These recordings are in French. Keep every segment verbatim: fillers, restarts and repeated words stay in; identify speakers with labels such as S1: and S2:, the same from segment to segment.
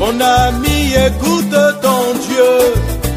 S1: Mon ami, écoute ton Dieu.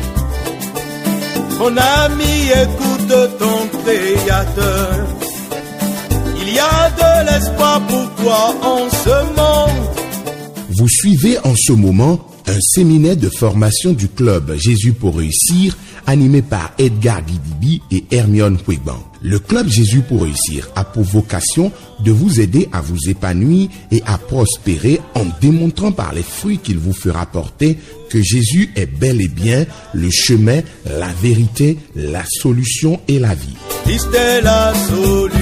S1: Mon ami, écoute ton Créateur. Il y a de l'espoir pour toi en ce monde.
S2: Vous suivez en ce moment un séminaire de formation du club Jésus pour réussir, animé par Edgar Guidibi et Hermione Huigban. Le club Jésus pour réussir a pour vocation de vous aider à vous épanouir et à prospérer en démontrant par les fruits qu'il vous fera porter que Jésus est bel et bien le chemin, la vérité, la solution et la vie.
S1: Christ est la solution.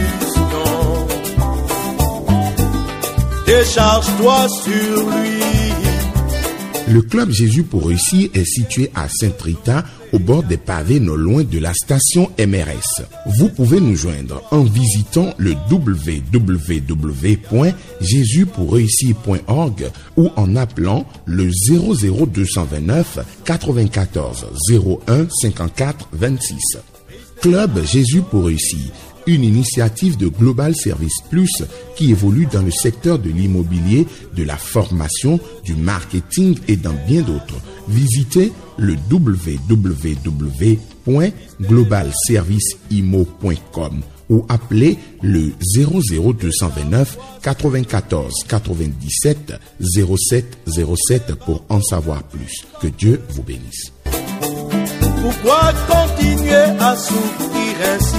S1: Décharge-toi sur lui.
S2: Le club Jésus pour réussir est situé à Saint-Rita, au bord des pavés non loin de la station M R S. Vous pouvez nous joindre en visitant le w w w point jésus pour réussir point org ou en appelant le zéro zéro deux cent vingt-neuf quatre-vingt-quatorze zéro un cinquante-quatre vingt-six. Club Jésus pour réussir, une initiative de Global Service Plus qui évolue dans le secteur de l'immobilier, de la formation, du marketing et dans bien d'autres. Visitez le w w w point global service imo point com ou appelez le zéro zéro deux cent vingt-neuf quatre-vingt-quatorze quatre-vingt-dix-sept zéro sept zéro sept pour en savoir plus. Que Dieu vous bénisse.
S1: Pourquoi continuer à souffrir ainsi?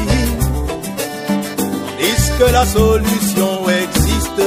S1: Est-ce que la solution existe?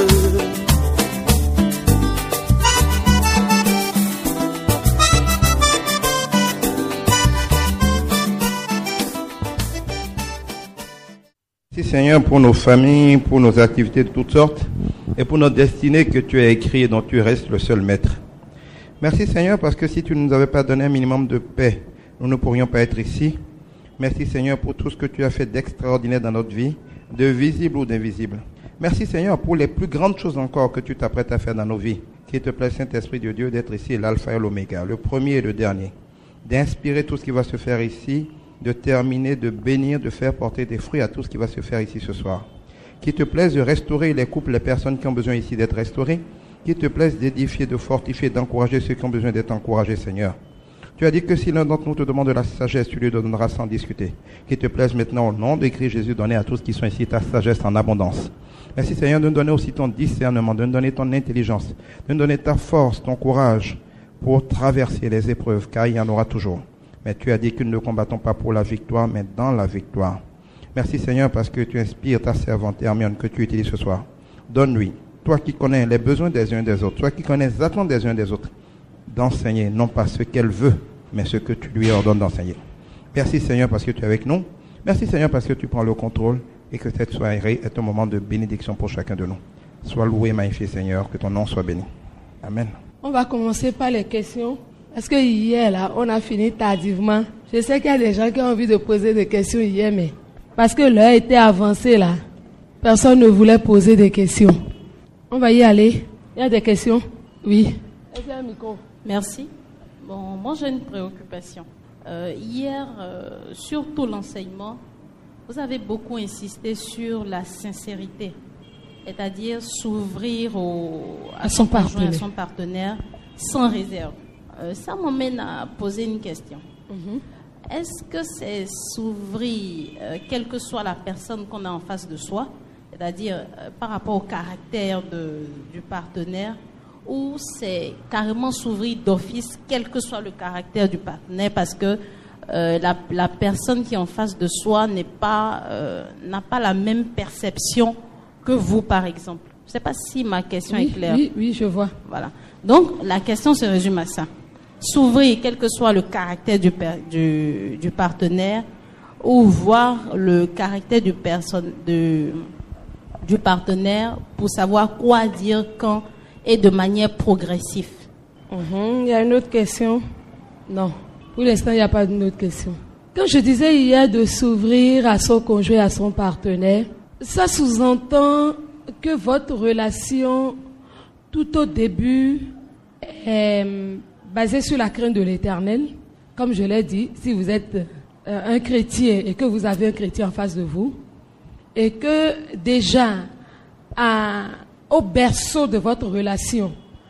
S3: Merci Seigneur pour nos familles, pour nos activités de toutes sortes et pour notre destinée que tu as écrite et dont tu restes le seul maître. Merci Seigneur parce que si tu ne nous avais pas donné un minimum de paix, nous ne pourrions pas être ici. Merci Seigneur pour tout ce que tu as fait d'extraordinaire dans notre vie, de visible ou d'invisible. Merci Seigneur pour les plus grandes choses encore que tu t'apprêtes à faire dans nos vies. Qu'il te plaît Saint-Esprit de Dieu d'être ici l'alpha et l'oméga, le premier et le dernier. D'inspirer tout ce qui va se faire ici, de terminer, de bénir, de faire porter des fruits à tout ce qui va se faire ici ce soir. Qu'il te plaise de restaurer les couples, les personnes qui ont besoin ici d'être restaurées. Qu'il te plaise d'édifier, de fortifier, d'encourager ceux qui ont besoin d'être encouragés Seigneur. Tu as dit que si l'un d'entre nous te demande de la sagesse, tu lui donneras sans discuter. Qu'il te plaise maintenant, au nom de Christ Jésus, donner à tous qui sont ici ta sagesse en abondance. Merci Seigneur de nous donner aussi ton discernement, de nous donner ton intelligence, de nous donner ta force, ton courage pour traverser les épreuves, car il y en aura toujours. Mais tu as dit que nous ne combattons pas pour la victoire, mais dans la victoire. Merci Seigneur parce que tu inspires ta servante Hermione que tu utilises ce soir. Donne-lui, toi qui connais les besoins des uns des autres, toi qui connais les attentes des uns des autres, d'enseigner, non pas ce qu'elle veut, mais ce que tu lui ordonnes d'enseigner. Merci Seigneur parce que tu es avec nous. Merci Seigneur parce que tu prends le contrôle et que cette soirée est un moment de bénédiction pour chacun de nous. Sois loué, magnifié Seigneur, que ton nom soit béni. Amen.
S4: On va commencer par les questions. Parce que hier, là, on a fini tardivement. Je sais qu'il y a des gens qui ont envie de poser des questions hier, mais parce que l'heure était avancée, là, personne ne voulait poser des questions. On va y aller. Il y a des questions? Oui. Est-ce qu'il y a un micro?
S5: Merci. Bon, moi j'ai une préoccupation. Euh, hier, euh, surtout l'enseignement, vous avez beaucoup insisté sur la sincérité, c'est-à-dire s'ouvrir au, à, à, son partenaire. à son partenaire sans réserve. Euh, ça m'amène à poser une question. Mm-hmm. Est-ce que c'est s'ouvrir, euh, quelle que soit la personne qu'on a en face de soi, c'est-à-dire euh, par rapport au caractère de, du partenaire, ou c'est carrément s'ouvrir d'office, quel que soit le caractère du partenaire, parce que euh, la, la personne qui est en face de soi n'est pas, euh, n'a pas la même perception que vous, par exemple. Je ne sais pas si ma question
S4: oui,
S5: est claire.
S4: Oui, oui, je vois.
S5: Voilà. Donc, la question se résume à ça. S'ouvrir, quel que soit le caractère du, du, du partenaire, ou voir le caractère du, personne, de, du partenaire pour savoir quoi dire quand et de manière progressive.
S4: Mm-hmm. Il y a une autre question? Non. Pour l'instant, il n'y a pas d'une autre question. Quand je disais hier de s'ouvrir à son conjoint, à son partenaire, ça sous-entend que votre relation, tout au début, est basée sur la crainte de l'Éternel. Comme je l'ai dit, si vous êtes euh, un chrétien et que vous avez un chrétien en face de vous, et que déjà, à... au berceau de votre relation,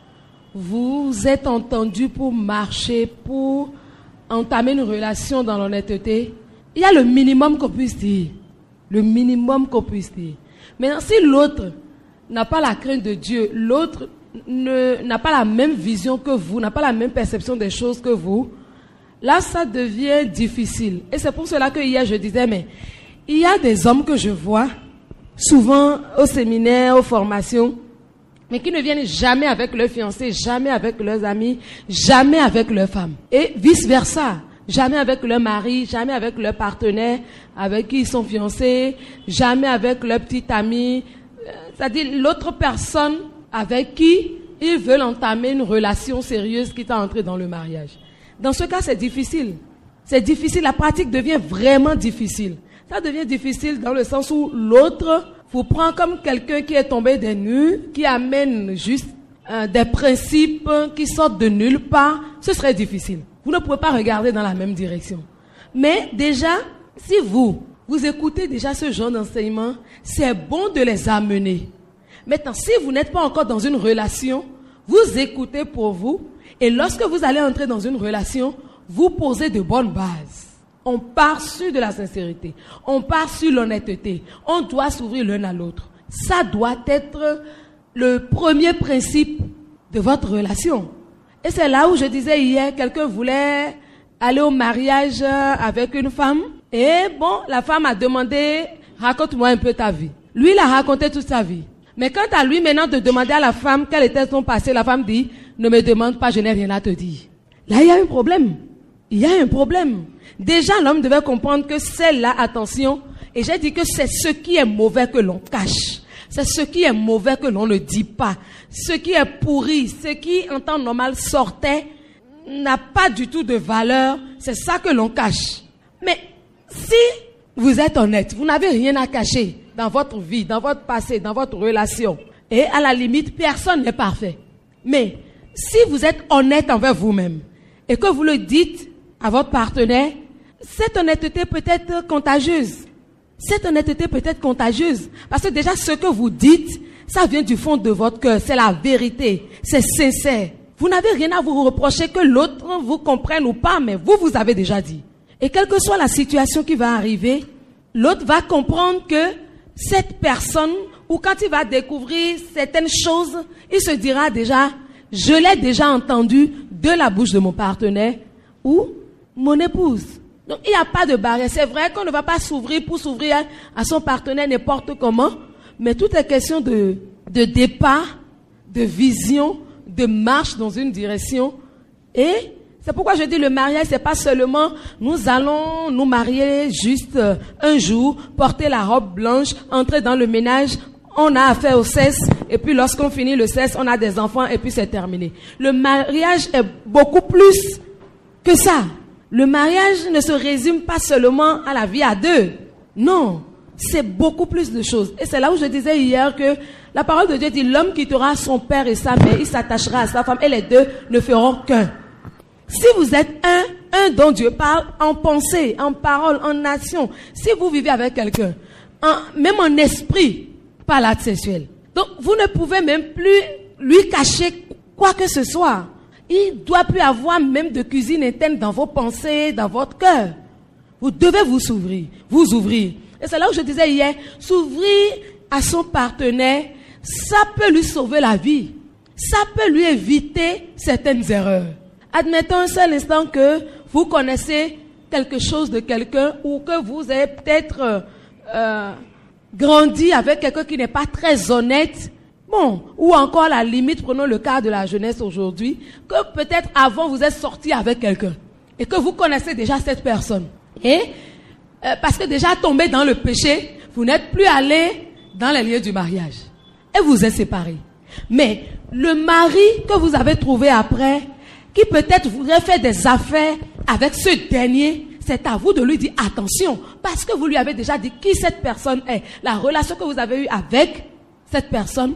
S4: vous êtes entendu pour marcher, pour entamer une relation dans l'honnêteté, il y a le minimum qu'on puisse dire. Le minimum qu'on puisse dire. Maintenant, si l'autre n'a pas la crainte de Dieu, l'autre ne, n'a pas la même vision que vous, n'a pas la même perception des choses que vous, là, ça devient difficile. Et c'est pour cela que hier, je disais, mais il y a des hommes que je vois, souvent au séminaire, aux formations, mais qui ne viennent jamais avec leurs fiancés, jamais avec leurs amis, jamais avec leurs femmes. Et vice-versa. Jamais avec leur mari, jamais avec leur partenaire avec qui ils sont fiancés, jamais avec leur petit ami. C'est-à-dire l'autre personne avec qui ils veulent entamer une relation sérieuse qui t'a entré dans le mariage. Dans ce cas, c'est difficile. C'est difficile, la pratique devient vraiment difficile. Ça devient difficile dans le sens où l'autre vous prend comme quelqu'un qui est tombé des nues, qui amène juste euh, des principes qui sortent de nulle part. Ce serait difficile. Vous ne pouvez pas regarder dans la même direction. Mais déjà, si vous, vous écoutez déjà ce genre d'enseignement, c'est bon de les amener. Maintenant, si vous n'êtes pas encore dans une relation, vous écoutez pour vous. Et lorsque vous allez entrer dans une relation, vous posez de bonnes bases. On part sur de la sincérité. On part sur l'honnêteté. On doit s'ouvrir l'un à l'autre. Ça doit être le premier principe de votre relation. Et c'est là où je disais hier, quelqu'un voulait aller au mariage avec une femme. Et bon, la femme a demandé, raconte-moi un peu ta vie. Lui, il a raconté toute sa vie. Mais quant à lui, maintenant, de demander à la femme quel était son passé, la femme dit, ne me demande pas, je n'ai rien à te dire. Là, il y a un problème. Il y a un problème. Déjà, l'homme devait comprendre que c'est là, attention, et j'ai dit que c'est ce qui est mauvais que l'on cache. C'est ce qui est mauvais que l'on ne dit pas. Ce qui est pourri, ce qui en temps normal sortait, n'a pas du tout de valeur. C'est ça que l'on cache. Mais si vous êtes honnête, vous n'avez rien à cacher dans votre vie, dans votre passé, dans votre relation. Et à la limite, personne n'est parfait. Mais si vous êtes honnête envers vous-même et que vous le dites à votre partenaire, cette honnêteté peut être contagieuse. Cette honnêteté peut être contagieuse. Parce que déjà, ce que vous dites, ça vient du fond de votre cœur. C'est la vérité. C'est sincère. Vous n'avez rien à vous reprocher que l'autre vous comprenne ou pas, mais vous, vous avez déjà dit. Et quelle que soit la situation qui va arriver, l'autre va comprendre que cette personne, ou quand il va découvrir certaines choses, il se dira déjà, je l'ai déjà entendu de la bouche de mon partenaire ou mon épouse. Donc, il n'y a pas de barrière. C'est vrai qu'on ne va pas s'ouvrir pour s'ouvrir à son partenaire n'importe comment, mais tout est question de, de départ, de vision, de marche dans une direction. Et c'est pourquoi je dis le mariage, c'est pas seulement nous allons nous marier juste un jour, porter la robe blanche, entrer dans le ménage, on a affaire au cesse, et puis lorsqu'on finit le cesse, on a des enfants, et puis c'est terminé. Le mariage est beaucoup plus que ça. Le mariage ne se résume pas seulement à la vie à deux. Non, c'est beaucoup plus de choses. Et c'est là où je disais hier que la parole de Dieu dit, l'homme quittera son père et sa mère, il s'attachera à sa femme, et les deux ne feront qu'un. Si vous êtes un, un dont Dieu parle en pensée, en parole, en action, si vous vivez avec quelqu'un, en, même en esprit, pas l'acte sexuel. Donc, vous ne pouvez même plus lui cacher quoi que ce soit. Il ne doit plus avoir même de cuisine interne dans vos pensées, dans votre cœur. Vous devez vous ouvrir, vous ouvrir. Et c'est là où je disais hier, s'ouvrir à son partenaire, ça peut lui sauver la vie. Ça peut lui éviter certaines erreurs. Admettons un seul instant que vous connaissez quelque chose de quelqu'un ou que vous avez peut-être euh, euh, grandi avec quelqu'un qui n'est pas très honnête. Bon, ou encore à la limite, prenons le cas de la jeunesse aujourd'hui, que peut-être avant vous êtes sorti avec quelqu'un et que vous connaissez déjà cette personne. Et euh, parce que déjà tombé dans le péché, vous n'êtes plus allé dans les lieux du mariage et vous êtes séparés. Mais le mari que vous avez trouvé après, qui peut-être voudrait faire des affaires avec ce dernier, c'est à vous de lui dire attention, parce que vous lui avez déjà dit qui cette personne est. La relation que vous avez eue avec cette personne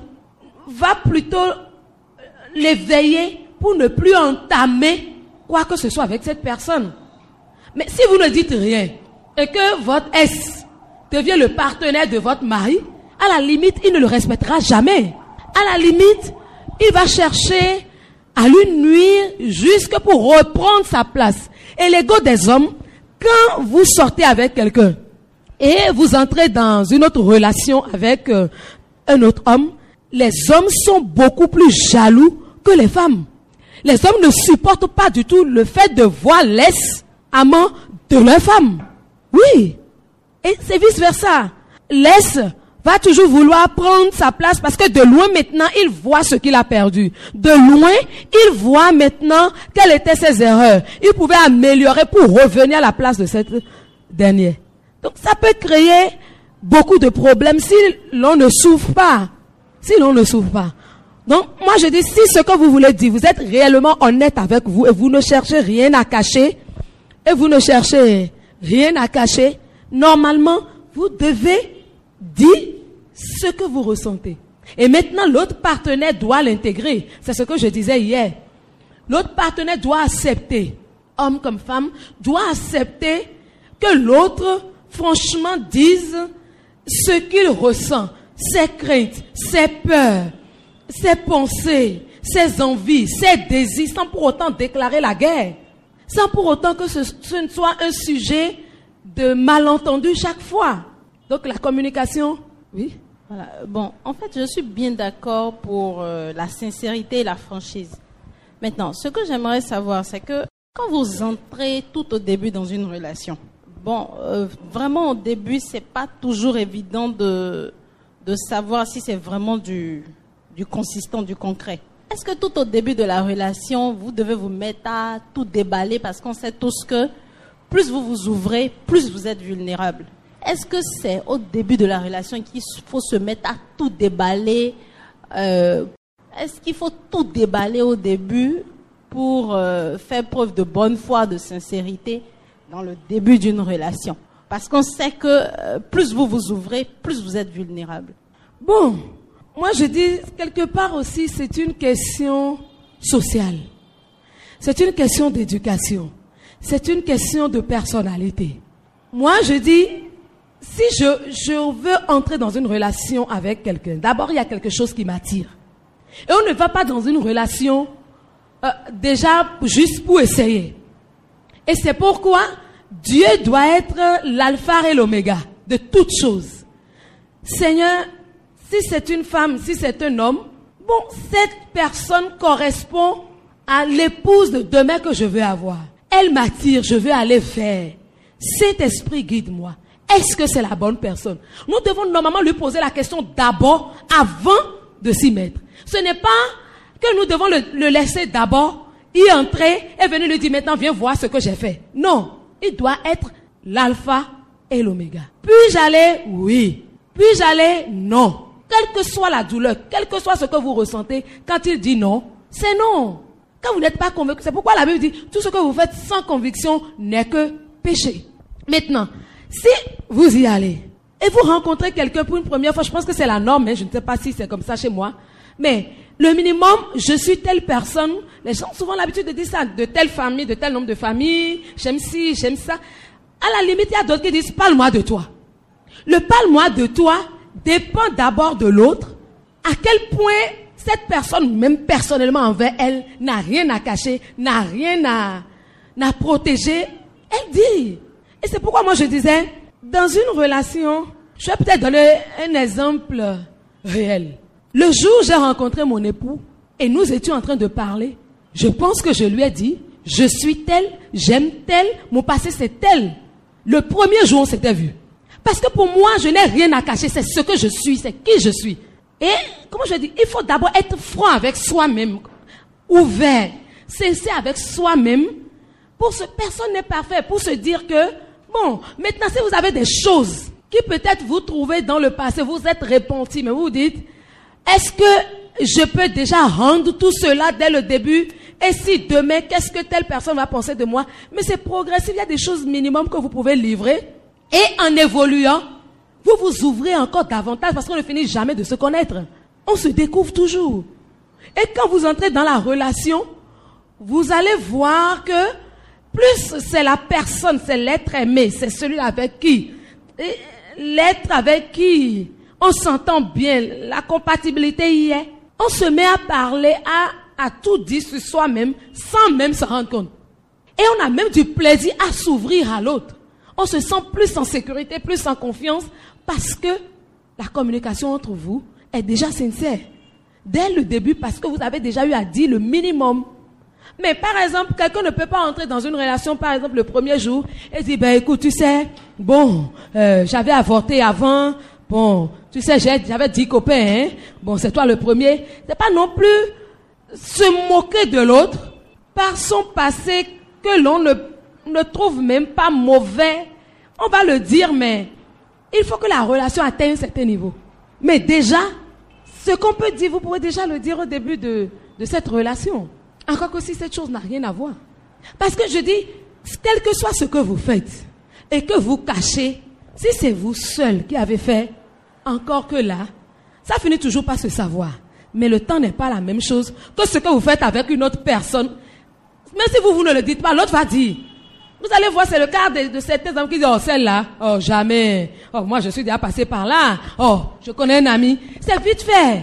S4: va plutôt l'éveiller pour ne plus entamer quoi que ce soit avec cette personne. Mais si vous ne dites rien et que votre ex devient le partenaire de votre mari, à la limite, il ne le respectera jamais. À la limite, il va chercher à lui nuire jusque pour reprendre sa place. Et l'ego des hommes, quand vous sortez avec quelqu'un et vous entrez dans une autre relation avec euh, un autre homme, les hommes sont beaucoup plus jaloux que les femmes. Les hommes ne supportent pas du tout le fait de voir les amants de leur femme. Oui. Et c'est vice versa. Les va toujours vouloir prendre sa place parce que de loin maintenant, il voit ce qu'il a perdu. De loin, il voit maintenant quelles étaient ses erreurs. Il pouvait améliorer pour revenir à la place de cette dernière. Donc ça peut créer beaucoup de problèmes si l'on ne souffre pas. Si l'on ne souffre pas. Donc moi je dis, si ce que vous voulez dire, vous êtes réellement honnête avec vous et vous ne cherchez rien à cacher, et vous ne cherchez rien à cacher, normalement, vous devez dire ce que vous ressentez. Et maintenant, l'autre partenaire doit l'intégrer. C'est ce que je disais hier. L'autre partenaire doit accepter, homme comme femme, doit accepter que l'autre, franchement, dise ce qu'il ressent, ses craintes, ses peurs, ses pensées, ses envies, ses désirs, sans pour autant déclarer la guerre. Sans pour autant que ce, ce ne soit un sujet de malentendu chaque fois. Donc la communication, oui.
S5: Voilà. Bon, en fait, je suis bien d'accord pour euh, la sincérité et la franchise. Maintenant, ce que j'aimerais savoir, c'est que quand vous entrez tout au début dans une relation, bon, euh, vraiment au début, c'est pas toujours évident de, de savoir si c'est vraiment du, du consistant, du concret. Est-ce que tout au début de la relation, vous devez vous mettre à tout déballer parce qu'on sait tous que plus vous vous ouvrez, plus vous êtes vulnérable? Est-ce que c'est au début de la relation qu'il faut se mettre à tout déballer? euh, Est-ce qu'il faut tout déballer au début pour euh, faire preuve de bonne foi, de sincérité dans le début d'une relation? Parce qu'on sait que euh, plus vous vous ouvrez, plus vous êtes vulnérable.
S4: Bon, moi je dis quelque part aussi c'est une question sociale. C'est une question d'éducation. C'est une question de personnalité. Moi je dis, si je, je veux entrer dans une relation avec quelqu'un, d'abord il y a quelque chose qui m'attire. Et on ne va pas dans une relation euh, déjà juste pour essayer. Et c'est pourquoi Dieu doit être l'alpha et l'oméga de toutes choses. Seigneur, si c'est une femme, si c'est un homme, bon, cette personne correspond à l'épouse de demain que je veux avoir. Elle m'attire, je veux aller vers. Cet esprit guide-moi. Est-ce que c'est la bonne personne? Nous devons normalement lui poser la question d'abord, avant de s'y mettre. Ce n'est pas que nous devons le, le laisser d'abord, y entrer et venir lui dire maintenant viens voir ce que j'ai fait. Non, il doit être l'alpha et l'oméga. Puis-je aller? Oui. Puis-je aller? Non. Quelle que soit la douleur, quel que soit ce que vous ressentez, quand il dit non, c'est non. Quand vous n'êtes pas convaincu, c'est pourquoi la Bible dit tout ce que vous faites sans conviction n'est que péché. Maintenant, si vous y allez et vous rencontrez quelqu'un pour une première fois, je pense que c'est la norme, hein, je ne sais pas si c'est comme ça chez moi, mais le minimum, je suis telle personne, les gens ont souvent l'habitude de dire ça, de telle famille, de tel nombre de familles, j'aime ci, j'aime ça. À la limite, il y a d'autres qui disent parle-moi de toi. Le parle-moi de toi dépend d'abord de l'autre, à quel point cette personne, même personnellement envers elle, n'a rien à cacher, n'a rien à, à protéger. Elle dit. Et c'est pourquoi moi je disais, dans une relation, je vais peut-être donner un exemple réel. Le jour où j'ai rencontré mon époux et nous étions en train de parler, je pense que je lui ai dit, je suis tel, j'aime tel, mon passé c'est tel. Le premier jour on s'était vu. Parce que pour moi, je n'ai rien à cacher, c'est ce que je suis, c'est qui je suis. Et, comment je dis, il faut d'abord être franc avec soi-même, ouvert, sincère avec soi-même, pour ce, personne n'est parfait, pour se dire que, bon, maintenant si vous avez des choses qui peut-être vous trouvez dans le passé, vous êtes repenti, mais vous vous dites, est-ce que je peux déjà rendre tout cela dès le début? Et si demain, qu'est-ce que telle personne va penser de moi? Mais c'est progressif, il y a des choses minimum que vous pouvez livrer. Et en évoluant, vous vous ouvrez encore davantage parce qu'on ne finit jamais de se connaître. On se découvre toujours. Et quand vous entrez dans la relation, vous allez voir que plus c'est la personne, c'est l'être aimé, c'est celui avec qui, l'être avec qui on s'entend bien, la compatibilité y est. On se met à parler, à à tout dire sur soi-même sans même se rendre compte. Et on a même du plaisir à s'ouvrir à l'autre. On se sent plus en sécurité, plus en confiance parce que la communication entre vous est déjà sincère. Dès le début, parce que vous avez déjà eu à dire le minimum. Mais par exemple, quelqu'un ne peut pas entrer dans une relation, par exemple, le premier jour, et dire, ben écoute, tu sais, bon, euh, j'avais avorté avant, bon, tu sais, j'avais dix copains, hein, bon, c'est toi le premier. C'est pas non plus se moquer de l'autre par son passé que l'on ne, ne trouve même pas mauvais. On va le dire, mais il faut que la relation atteigne un certain niveau. Mais déjà, ce qu'on peut dire, vous pouvez déjà le dire au début de, de cette relation. Encore que si cette chose n'a rien à voir. Parce que je dis, quel que soit ce que vous faites et que vous cachez, si c'est vous seul qui avez fait, encore que là, ça finit toujours par se savoir. Mais le temps n'est pas la même chose que ce que vous faites avec une autre personne. Même si vous, vous ne le dites pas, l'autre va dire. Vous allez voir, c'est le cas de, de certains hommes qui disent, oh, celle-là, oh, jamais. Oh, moi, je suis déjà passé par là. Oh, je connais un ami. C'est vite fait.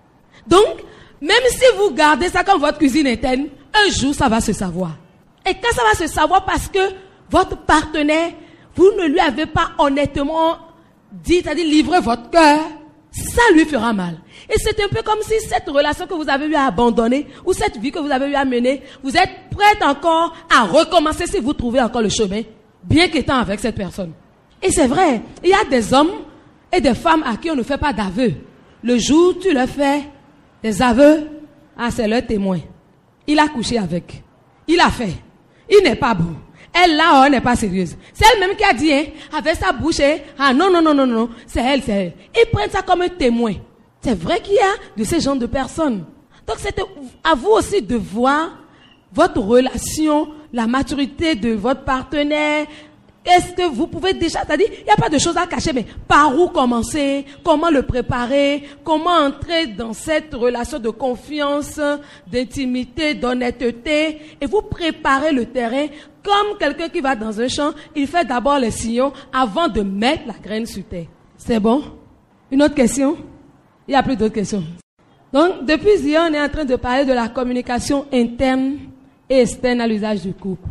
S4: Donc, même si vous gardez ça comme votre cuisine interne, un jour, ça va se savoir. Et quand ça va se savoir parce que votre partenaire, vous ne lui avez pas honnêtement dit, c'est-à-dire livré votre cœur, ça lui fera mal. Et c'est un peu comme si cette relation que vous avez eu à abandonner, ou cette vie que vous avez eu à mener, vous êtes prête encore à recommencer si vous trouvez encore le chemin, bien qu'étant avec cette personne. Et c'est vrai, il y a des hommes et des femmes à qui on ne fait pas d'aveux. Le jour où tu leur fais des aveux, ah, c'est leur témoin. Il a couché avec. Il a fait. Il n'est pas bon. Elle, là, elle n'est pas sérieuse. C'est elle-même qui a dit, hein, avec sa bouche, hein, ah non, non, non, non, non, c'est elle, c'est elle. Ils prennent ça comme un témoin. C'est vrai qu'il y a de ces genres de personnes. Donc c'est à vous aussi de voir votre relation, la maturité de votre partenaire. Est-ce que vous pouvez déjà, c'est-à-dire, il n'y a pas de choses à cacher, mais par où commencer, comment le préparer, comment entrer dans cette relation de confiance, d'intimité, d'honnêteté, et vous préparez le terrain comme quelqu'un qui va dans un champ, il fait d'abord les sillons avant de mettre la graine sur terre. C'est bon? Une autre question? Il n'y a plus d'autres questions. Donc, depuis hier, on est en train de parler de la communication interne et externe à l'usage du couple.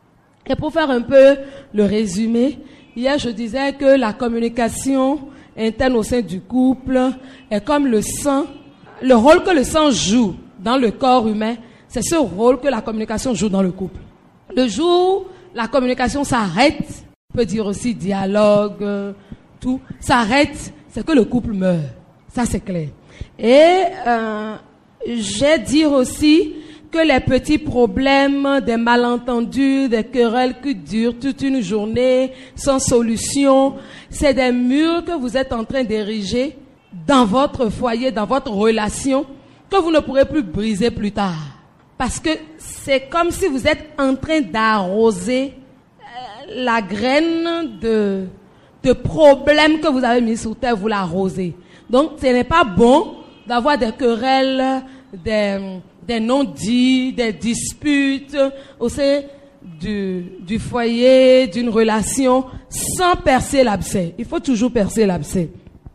S4: Et pour faire un peu le résumé, hier, je disais que la communication interne au sein du couple est comme le sang. Le rôle que le sang joue dans le corps humain, c'est ce rôle que la communication joue dans le couple. Le jour où la communication s'arrête, on peut dire aussi dialogue, tout, s'arrête, c'est que le couple meurt. Ça, c'est clair. Et euh, j'ai dire aussi que les petits problèmes, des malentendus, des querelles qui durent toute une journée sans solution, c'est des murs que vous êtes en train d'ériger dans votre foyer, dans votre relation, que vous ne pourrez plus briser plus tard. Parce que c'est comme si vous êtes en train d'arroser euh, la graine de, de problèmes que vous avez mis sur terre, vous l'arrosez. Donc, ce n'est pas bon d'avoir des querelles, des, des non-dits, des disputes au sein du, du foyer, d'une relation, sans percer l'abcès. Il faut toujours percer l'abcès.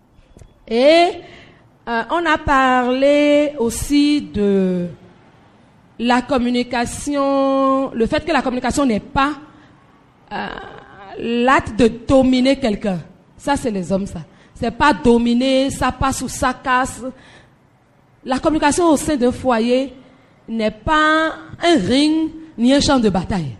S4: Et euh, on a parlé aussi de la communication, le fait que la communication n'est pas euh, l'acte de dominer quelqu'un. Ça, c'est les hommes, ça. C'est pas dominer, ça passe ou ça casse. La communication au sein d'un foyer n'est pas un ring ni un champ de bataille.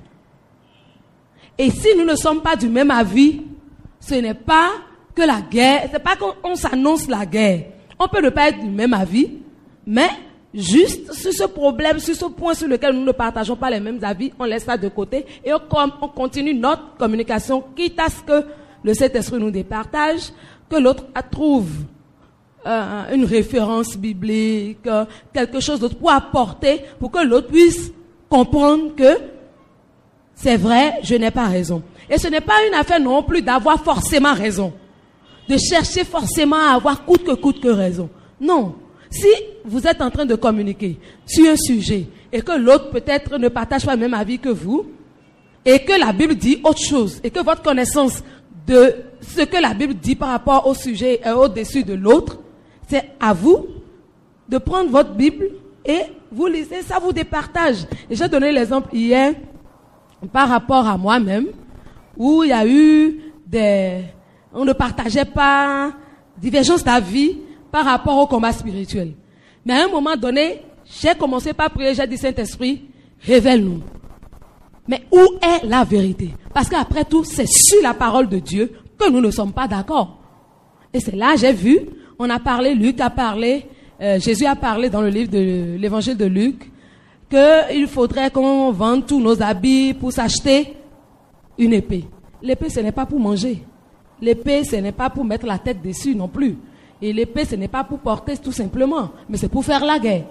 S4: Et si nous ne sommes pas du même avis, ce n'est pas que la guerre, c'est pas qu'on s'annonce la guerre. On peut ne pas être du même avis, mais juste sur ce problème, sur ce point sur lequel nous ne partageons pas les mêmes avis, on laisse ça de côté et on, on continue notre communication, quitte à ce que le Saint-Esprit nous départage, que l'autre trouve euh, une référence biblique, euh, quelque chose d'autre pour apporter, pour que l'autre puisse comprendre que c'est vrai, je n'ai pas raison. Et ce n'est pas une affaire non plus d'avoir forcément raison, de chercher forcément à avoir coûte que coûte que raison. Non. Si vous êtes en train de communiquer sur un sujet et que l'autre peut-être ne partage pas le même avis que vous, et que la Bible dit autre chose, et que votre connaissance de ce que la Bible dit par rapport au sujet est au-dessus de l'autre, c'est à vous de prendre votre Bible, Et vous lisez, ça vous départage. Et j'ai donné l'exemple hier par rapport à moi-même, où il y a eu des... On ne partageait pas divergence d'avis par rapport au combat spirituel. Mais à un moment donné, j'ai commencé par prier, j'ai dit Saint-Esprit, révèle-nous. Mais où est la vérité? Parce qu'après tout, c'est sur la parole de Dieu que nous ne sommes pas d'accord. Et c'est là, j'ai vu, on a parlé, Luc a parlé, euh, Jésus a parlé dans le livre de l'évangile de Luc, qu'il faudrait qu'on vende tous nos habits pour s'acheter une épée. L'épée, ce n'est pas pour manger. L'épée, ce n'est pas pour mettre la tête dessus non plus. Et l'épée, ce n'est pas pour porter tout simplement, mais c'est pour faire la guerre.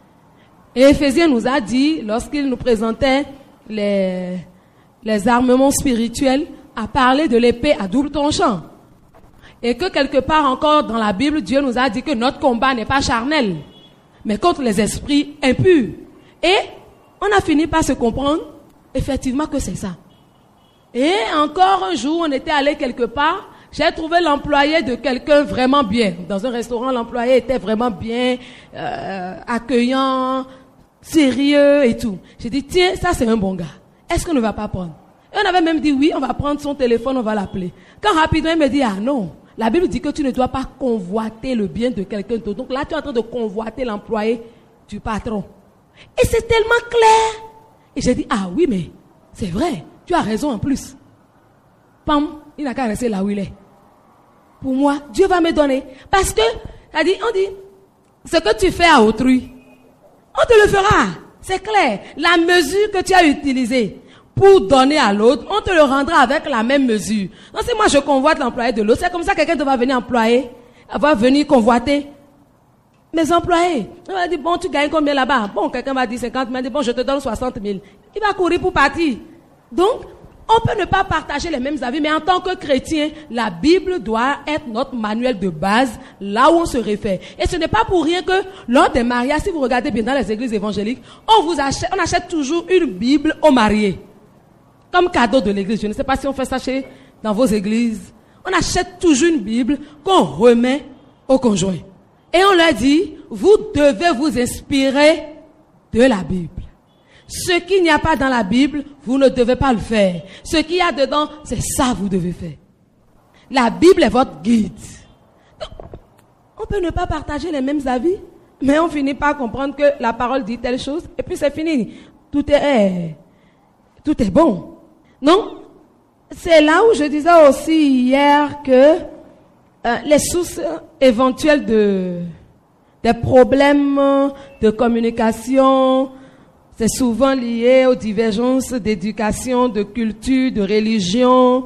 S4: Et Éphésiens nous a dit, lorsqu'il nous présentait les, les armements spirituels, à parler de l'épée à double tranchant. Et que quelque part encore dans la Bible, Dieu nous a dit que notre combat n'est pas charnel, mais contre les esprits impurs. Et on a fini par se comprendre, effectivement, que c'est ça. Et encore un jour, on était allé quelque part, j'ai trouvé l'employé de quelqu'un vraiment bien. Dans un restaurant, l'employé était vraiment bien, euh, accueillant, sérieux et tout. J'ai dit, tiens, ça c'est un bon gars. Est-ce qu'on ne va pas prendre? Et on avait même dit, oui, on va prendre son téléphone, on va l'appeler. Quand rapidement, il me dit, ah non, la Bible dit que tu ne dois pas convoiter le bien de quelqu'un d'autre. Donc là, tu es en train de convoiter l'employé du patron. Et c'est tellement clair. Et j'ai dit, ah oui, mais c'est vrai, tu as raison en plus. Pam, il n'a qu'à rester là où il est. Pour moi, Dieu va me donner. Parce que, on dit, on dit, ce que tu fais à autrui, on te le fera. C'est clair. La mesure que tu as utilisée pour donner à l'autre, on te le rendra avec la même mesure. Donc si moi je convoite l'employé de l'autre, c'est comme ça que quelqu'un va venir employer, va venir convoiter mes employés. On va dire, bon, tu gagnes combien là-bas? Bon, quelqu'un va dire cinquante mille, bon, je te donne soixante mille. Il va courir pour partir. Donc, on peut ne pas partager les mêmes avis, mais en tant que chrétien, la Bible doit être notre manuel de base, là où on se réfère. Et ce n'est pas pour rien que, lors des mariages, si vous regardez bien dans les églises évangéliques, on vous achète, on achète toujours une Bible aux mariés. Comme cadeau de l'église. Je ne sais pas si on fait ça chez, dans vos églises. On achète toujours une Bible qu'on remet aux conjoints. Et on leur dit, vous devez vous inspirer de la Bible. Ce qu'il n'y a pas dans la Bible, vous ne devez pas le faire. Ce qu'il y a dedans, c'est ça que vous devez faire. La Bible est votre guide. Donc, on peut ne pas partager les mêmes avis, mais on finit par comprendre que la parole dit telle chose, et puis c'est fini. Tout est, tout est bon. Non? C'est là où je disais aussi hier que euh, les sources éventuelles de, des problèmes de communication, c'est souvent lié aux divergences d'éducation, de culture, de religion,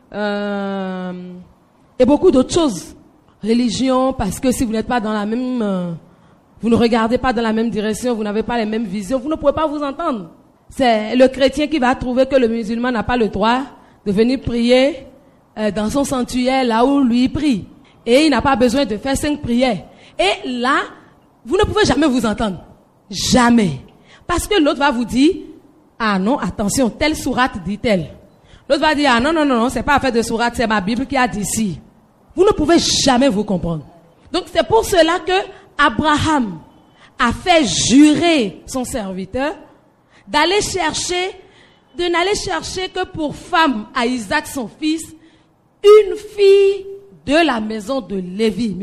S4: euh, et beaucoup d'autres choses. Religion, parce que si vous n'êtes pas dans la même, euh, vous ne regardez pas dans la même direction, vous n'avez pas les mêmes visions, vous ne pouvez pas vous entendre. C'est le chrétien qui va trouver que le musulman n'a pas le droit de venir prier euh, dans son sanctuaire là où lui prie. Et il n'a pas besoin de faire cinq prières. Et là, vous ne pouvez jamais vous entendre. Jamais. Parce que l'autre va vous dire, ah non, attention, telle sourate dit-elle. L'autre va dire, ah non, non, non, non, c'est pas affaire de sourate, c'est ma Bible qui a dit si. Vous ne pouvez jamais vous comprendre. Donc c'est pour cela que Abraham a fait jurer son serviteur d'aller chercher, de n'aller chercher que pour femme à Isaac son fils, une fille de la maison de Lévi.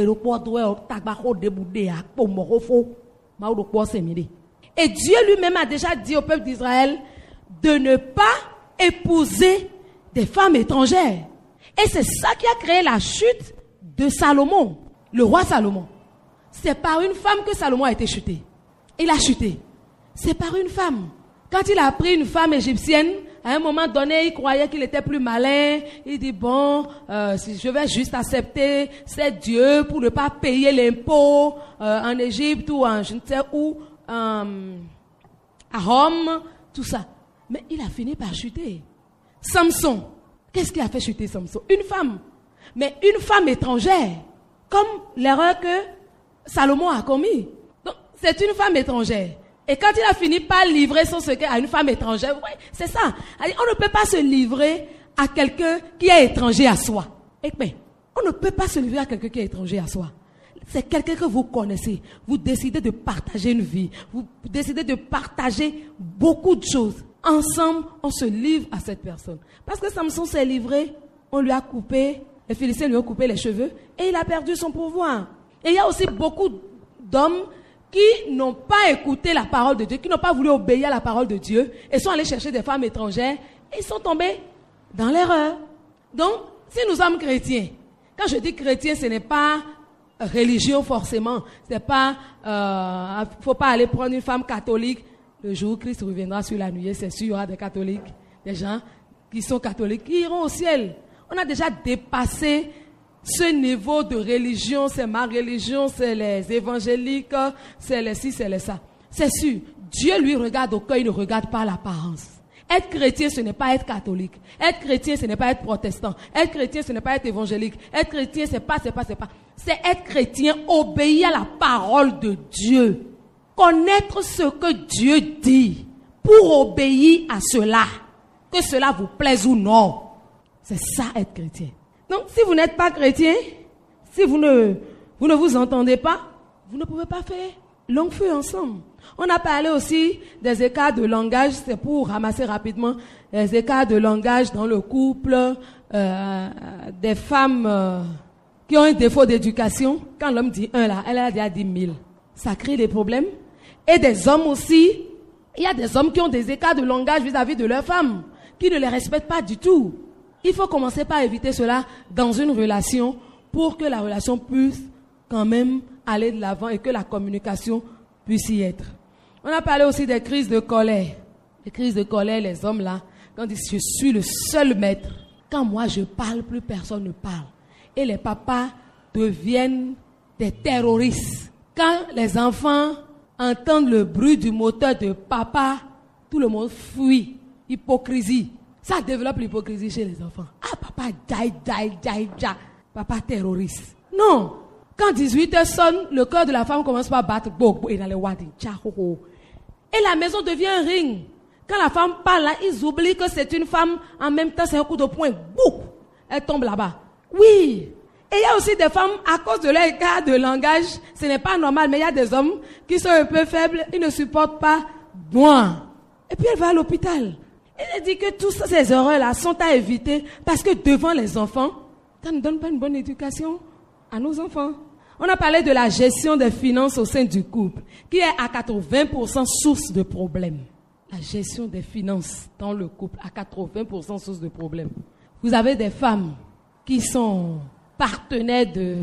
S4: Et Dieu lui-même a déjà dit au peuple d'Israël de ne pas épouser des femmes étrangères. Et c'est ça qui a créé la chute de Salomon, le roi Salomon. C'est par une femme que Salomon a été chuté. Il a chuté. C'est par une femme. Quand il a pris une femme égyptienne, à un moment donné, il croyait qu'il était plus malin. Il dit, bon, euh, si je vais juste accepter, c'est Dieu pour ne pas payer l'impôt euh, en Égypte ou en je ne sais où, euh, à Rome, tout ça. Mais il a fini par chuter. Samson, qu'est-ce qui a fait chuter Samson? Une femme. Mais une femme étrangère, comme l'erreur que Salomon a commis. Donc, c'est une femme étrangère. Et quand il a fini par livrer son secret à une femme étrangère, ouais, c'est ça. On ne peut pas se livrer à quelqu'un qui est étranger à soi. Et bien, on ne peut pas se livrer à quelqu'un qui est étranger à soi. C'est quelqu'un que vous connaissez. Vous décidez de partager une vie. Vous décidez de partager beaucoup de choses. Ensemble, on se livre à cette personne. Parce que Samson s'est livré, on lui a coupé, les Philistins lui ont coupé les cheveux et il a perdu son pouvoir. Et il y a aussi beaucoup d'hommes qui n'ont pas écouté la parole de Dieu, qui n'ont pas voulu obéir à la parole de Dieu et sont allés chercher des femmes étrangères et ils sont tombés dans l'erreur. Donc, si nous sommes chrétiens, quand je dis chrétien, ce n'est pas religion forcément, ce n'est pas, euh, faut pas aller prendre une femme catholique. Le jour où Christ reviendra sur la nuée, c'est sûr, il y aura des catholiques, des gens qui sont catholiques, qui iront au ciel. On a déjà dépassé ce niveau de religion, c'est ma religion, c'est les évangéliques, c'est les ci, c'est les ça. C'est sûr, Dieu lui regarde au cœur, il ne regarde pas l'apparence. Être chrétien, ce n'est pas être catholique. Être chrétien, ce n'est pas être protestant. Être chrétien, ce n'est pas être évangélique. Être chrétien, c'est pas, c'est pas, c'est pas. C'est être chrétien, obéir à la parole de Dieu. Connaître ce que Dieu dit pour obéir à cela. Que cela vous plaise ou non. C'est ça être chrétien. Donc, si vous n'êtes pas chrétien, si vous ne, vous ne vous entendez pas, vous ne pouvez pas faire long feu ensemble. On a parlé aussi des écarts de langage, c'est pour ramasser rapidement les écarts de langage dans le couple, euh, des femmes euh, qui ont un défaut d'éducation. Quand l'homme dit un là, elle a déjà dit mille. Ça crée des problèmes. Et des hommes aussi, il y a des hommes qui ont des écarts de langage vis-à-vis de leurs femmes, qui ne les respectent pas du tout. Il faut commencer par éviter cela dans une relation pour que la relation puisse quand même aller de l'avant et que la communication puisse y être. On a parlé aussi des crises de colère. Les crises de colère, les hommes là, quand ils disent je suis le seul maître, quand moi je parle, plus personne ne parle. Et les papas deviennent des terroristes. Quand les enfants entendent le bruit du moteur de papa, tout le monde fuit. Hypocrisie. Ça développe l'hypocrisie chez les enfants. Ah, papa, jaï, jaï, jaï, jaï. Papa terroriste. Non. Quand dix-huit heures sonne, le cœur de la femme commence par battre. Et la maison devient un ring. Quand la femme parle là, ils oublient que c'est une femme. En même temps, c'est un coup de poing. Boum. Elle tombe là-bas. Oui. Et il y a aussi des femmes, à cause de leur écart de langage, ce n'est pas normal, mais il y a des hommes qui sont un peu faibles, ils ne supportent pas moi. Et puis elle va à l'hôpital. Elle dit que toutes ces erreurs-là sont à éviter parce que devant les enfants, ça ne donne pas une bonne éducation à nos enfants. On a parlé de la gestion des finances au sein du couple, qui est à quatre-vingts pour cent source de problèmes. La gestion des finances dans le couple, à quatre-vingts pour cent source de problèmes. Vous avez des femmes qui sont partenaires de,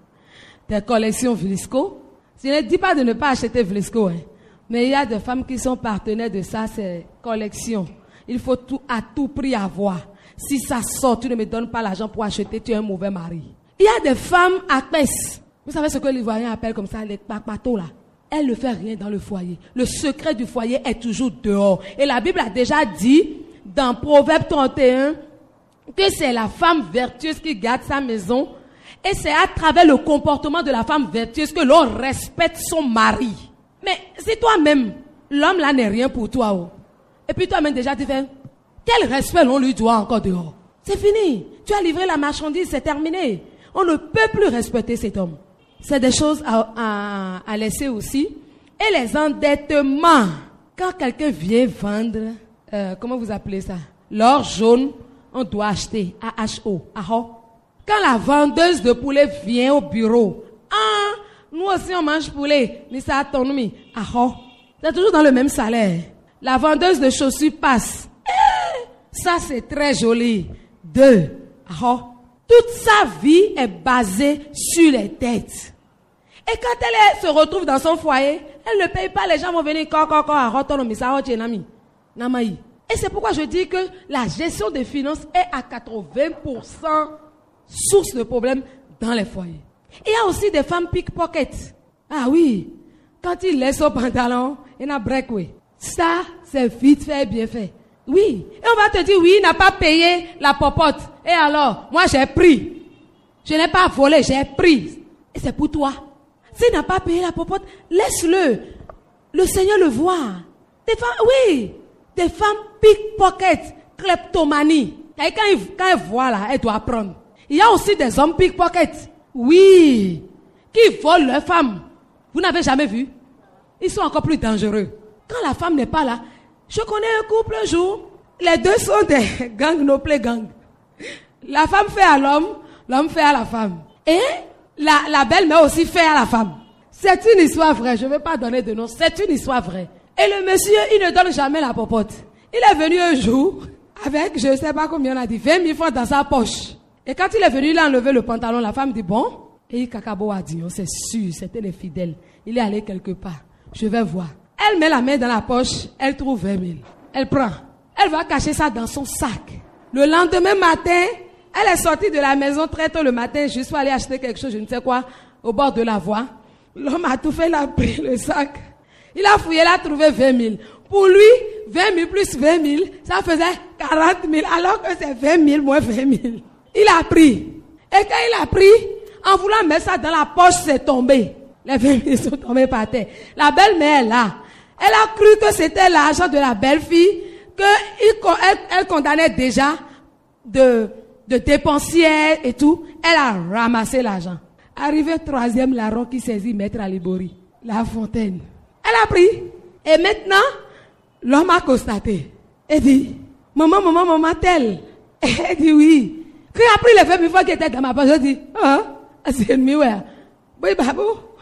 S4: des collections Vlisco. Je ne dis pas de ne pas acheter Vlisco, hein, mais il y a des femmes qui sont partenaires de ça, c'est collection. Il faut tout, à tout prix avoir. Si ça sort, tu ne me donnes pas l'argent pour acheter, tu es un mauvais mari. Il y a des femmes à pèse. Vous savez ce que les Ivoiriens appellent comme ça, les papatos là. Elle ne fait rien dans le foyer. Le secret du foyer est toujours dehors. Et la Bible a déjà dit, dans Proverbe trente et un, que c'est la femme vertueuse qui garde sa maison. Et c'est à travers le comportement de la femme vertueuse que l'on respecte son mari. Mais si toi-même, l'homme là n'est rien pour toi, oh. Et puis toi-même déjà tu fais, quel respect l'on lui doit encore dehors? C'est fini. Tu as livré la marchandise, c'est terminé. On ne peut plus respecter cet homme. C'est des choses à, à, à laisser aussi. Et les endettements. Quand quelqu'un vient vendre, euh, comment vous appelez ça? L'or jaune, on doit acheter. A H O. Aho. Quand la vendeuse de poulet vient au bureau, ah, nous aussi on mange poulet. Mais ça attend nous. Aho. C'est toujours dans le même salaire. La vendeuse de chaussures passe. Eh, ça c'est très joli. Deux. Aho. Toute sa vie est basée sur les dettes. Et quand elle se retrouve dans son foyer, elle ne paye pas, les gens vont venir. Et c'est pourquoi je dis que la gestion des finances est à quatre-vingts pour cent source de problèmes dans les foyers. Il y a aussi des femmes pickpocket. Ah oui, quand il laisse son pantalon, il y a un breakaway. Ça, c'est vite fait, bien fait. Oui. Et on va te dire, oui, il n'a pas payé la popote. Et alors, moi j'ai pris. Je n'ai pas volé, j'ai pris. Et c'est pour toi. S'il n'a pas payé la popote, laisse-le. Le Seigneur le voit. Des femmes, oui. Des femmes pickpocket, kleptomanie. Et quand elle, quand elle voit là, elle doit apprendre. Il y a aussi des hommes pickpocket. Oui. qui volent leurs femmes. Vous n'avez jamais vu? Ils sont encore plus dangereux. Quand la femme n'est pas là, je connais un couple un jour, les deux sont des gangs, no play gangs. La femme fait à l'homme, l'homme fait à la femme. Et la, la belle-mère aussi fait à la femme. C'est une histoire vraie, je ne vais pas donner de nom, c'est une histoire vraie. Et le monsieur, il ne donne jamais la popote. Il est venu un jour avec, je ne sais pas combien on a dit, vingt mille francs dans sa poche. Et quand il est venu, il a enlevé le pantalon, la femme dit bon. Et il cacabo a dit, oh, c'est sûr, c'était les fidèles. Il est allé quelque part, je vais voir. Elle met la main dans la poche, elle trouve vingt mille. Elle prend, elle va cacher ça dans son sac. Le lendemain matin, elle est sortie de la maison très tôt le matin, juste pour aller acheter quelque chose, je ne sais quoi, au bord de la voie. L'homme a tout fait, il a pris le sac. Il a fouillé, il a trouvé vingt mille. Pour lui, vingt mille plus vingt mille, ça faisait quarante mille, alors que c'est vingt mille moins vingt mille. Il a pris. Et quand il a pris, en voulant mettre ça dans la poche, c'est tombé. Les vingt mille sont tombés par terre. La belle-mère est là. Elle a cru que c'était l'argent de la belle-fille, qu'elle elle condamnait déjà de, de dépensière et tout. Elle a ramassé l'argent. Arrivé troisième larron qui saisit Maître Alibori, La Fontaine. Elle a pris. Et maintenant, l'homme a constaté. Elle dit, maman, maman, maman, telle. Elle dit oui. Quand il a pris les vingt mille fois qui étaient dans ma poche, je dis, ah, c'est ennemi, ouais. Oui, babou.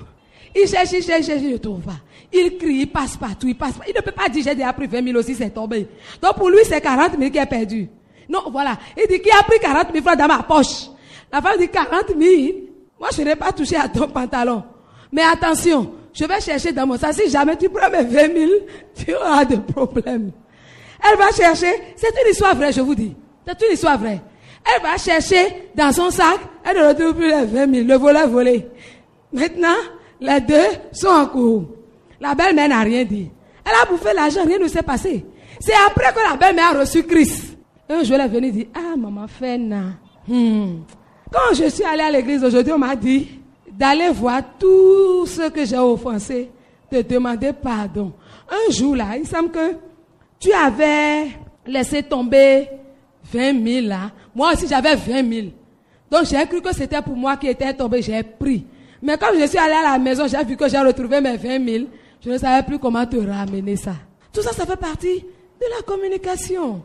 S4: Il cherche, il cherche, il cherche, il ne trouve pas. Il crie, il passe partout, il passe partout. Il ne peut pas dire, j'ai déjà pris vingt mille aussi, c'est tombé. Donc pour lui, c'est quarante mille qui est perdu. Non, voilà. Il dit, qui a pris quarante mille francs dans ma poche? La femme dit, quarante mille? Moi, je n'ai pas touché à ton pantalon. Mais attention, je vais chercher dans mon sac. Si jamais tu prends mes vingt mille, tu auras des problèmes. Elle va chercher. C'est une histoire vraie, je vous dis. C'est une histoire vraie. Elle va chercher dans son sac. Elle ne retrouve plus les vingt mille. Le volet volé. Maintenant, les deux sont en cours. La belle-mère n'a rien dit. Elle a bouffé l'argent, rien ne s'est passé. C'est après que la belle-mère a reçu Christ. Un jour, elle est venue dire, ah, maman, Fena. Hmm. Quand je suis allée à l'église aujourd'hui, on m'a dit d'aller voir tout ce que j'ai offensé, de demander pardon. Un jour là, il semble que tu avais laissé tomber vingt mille là. Moi aussi j'avais vingt mille. Donc j'ai cru que c'était pour moi qui était tombé, j'ai pris. Mais quand je suis allée à la maison, j'ai vu que j'ai retrouvé mes vingt mille. Je ne savais plus comment te ramener ça. Tout ça, ça fait partie de la communication.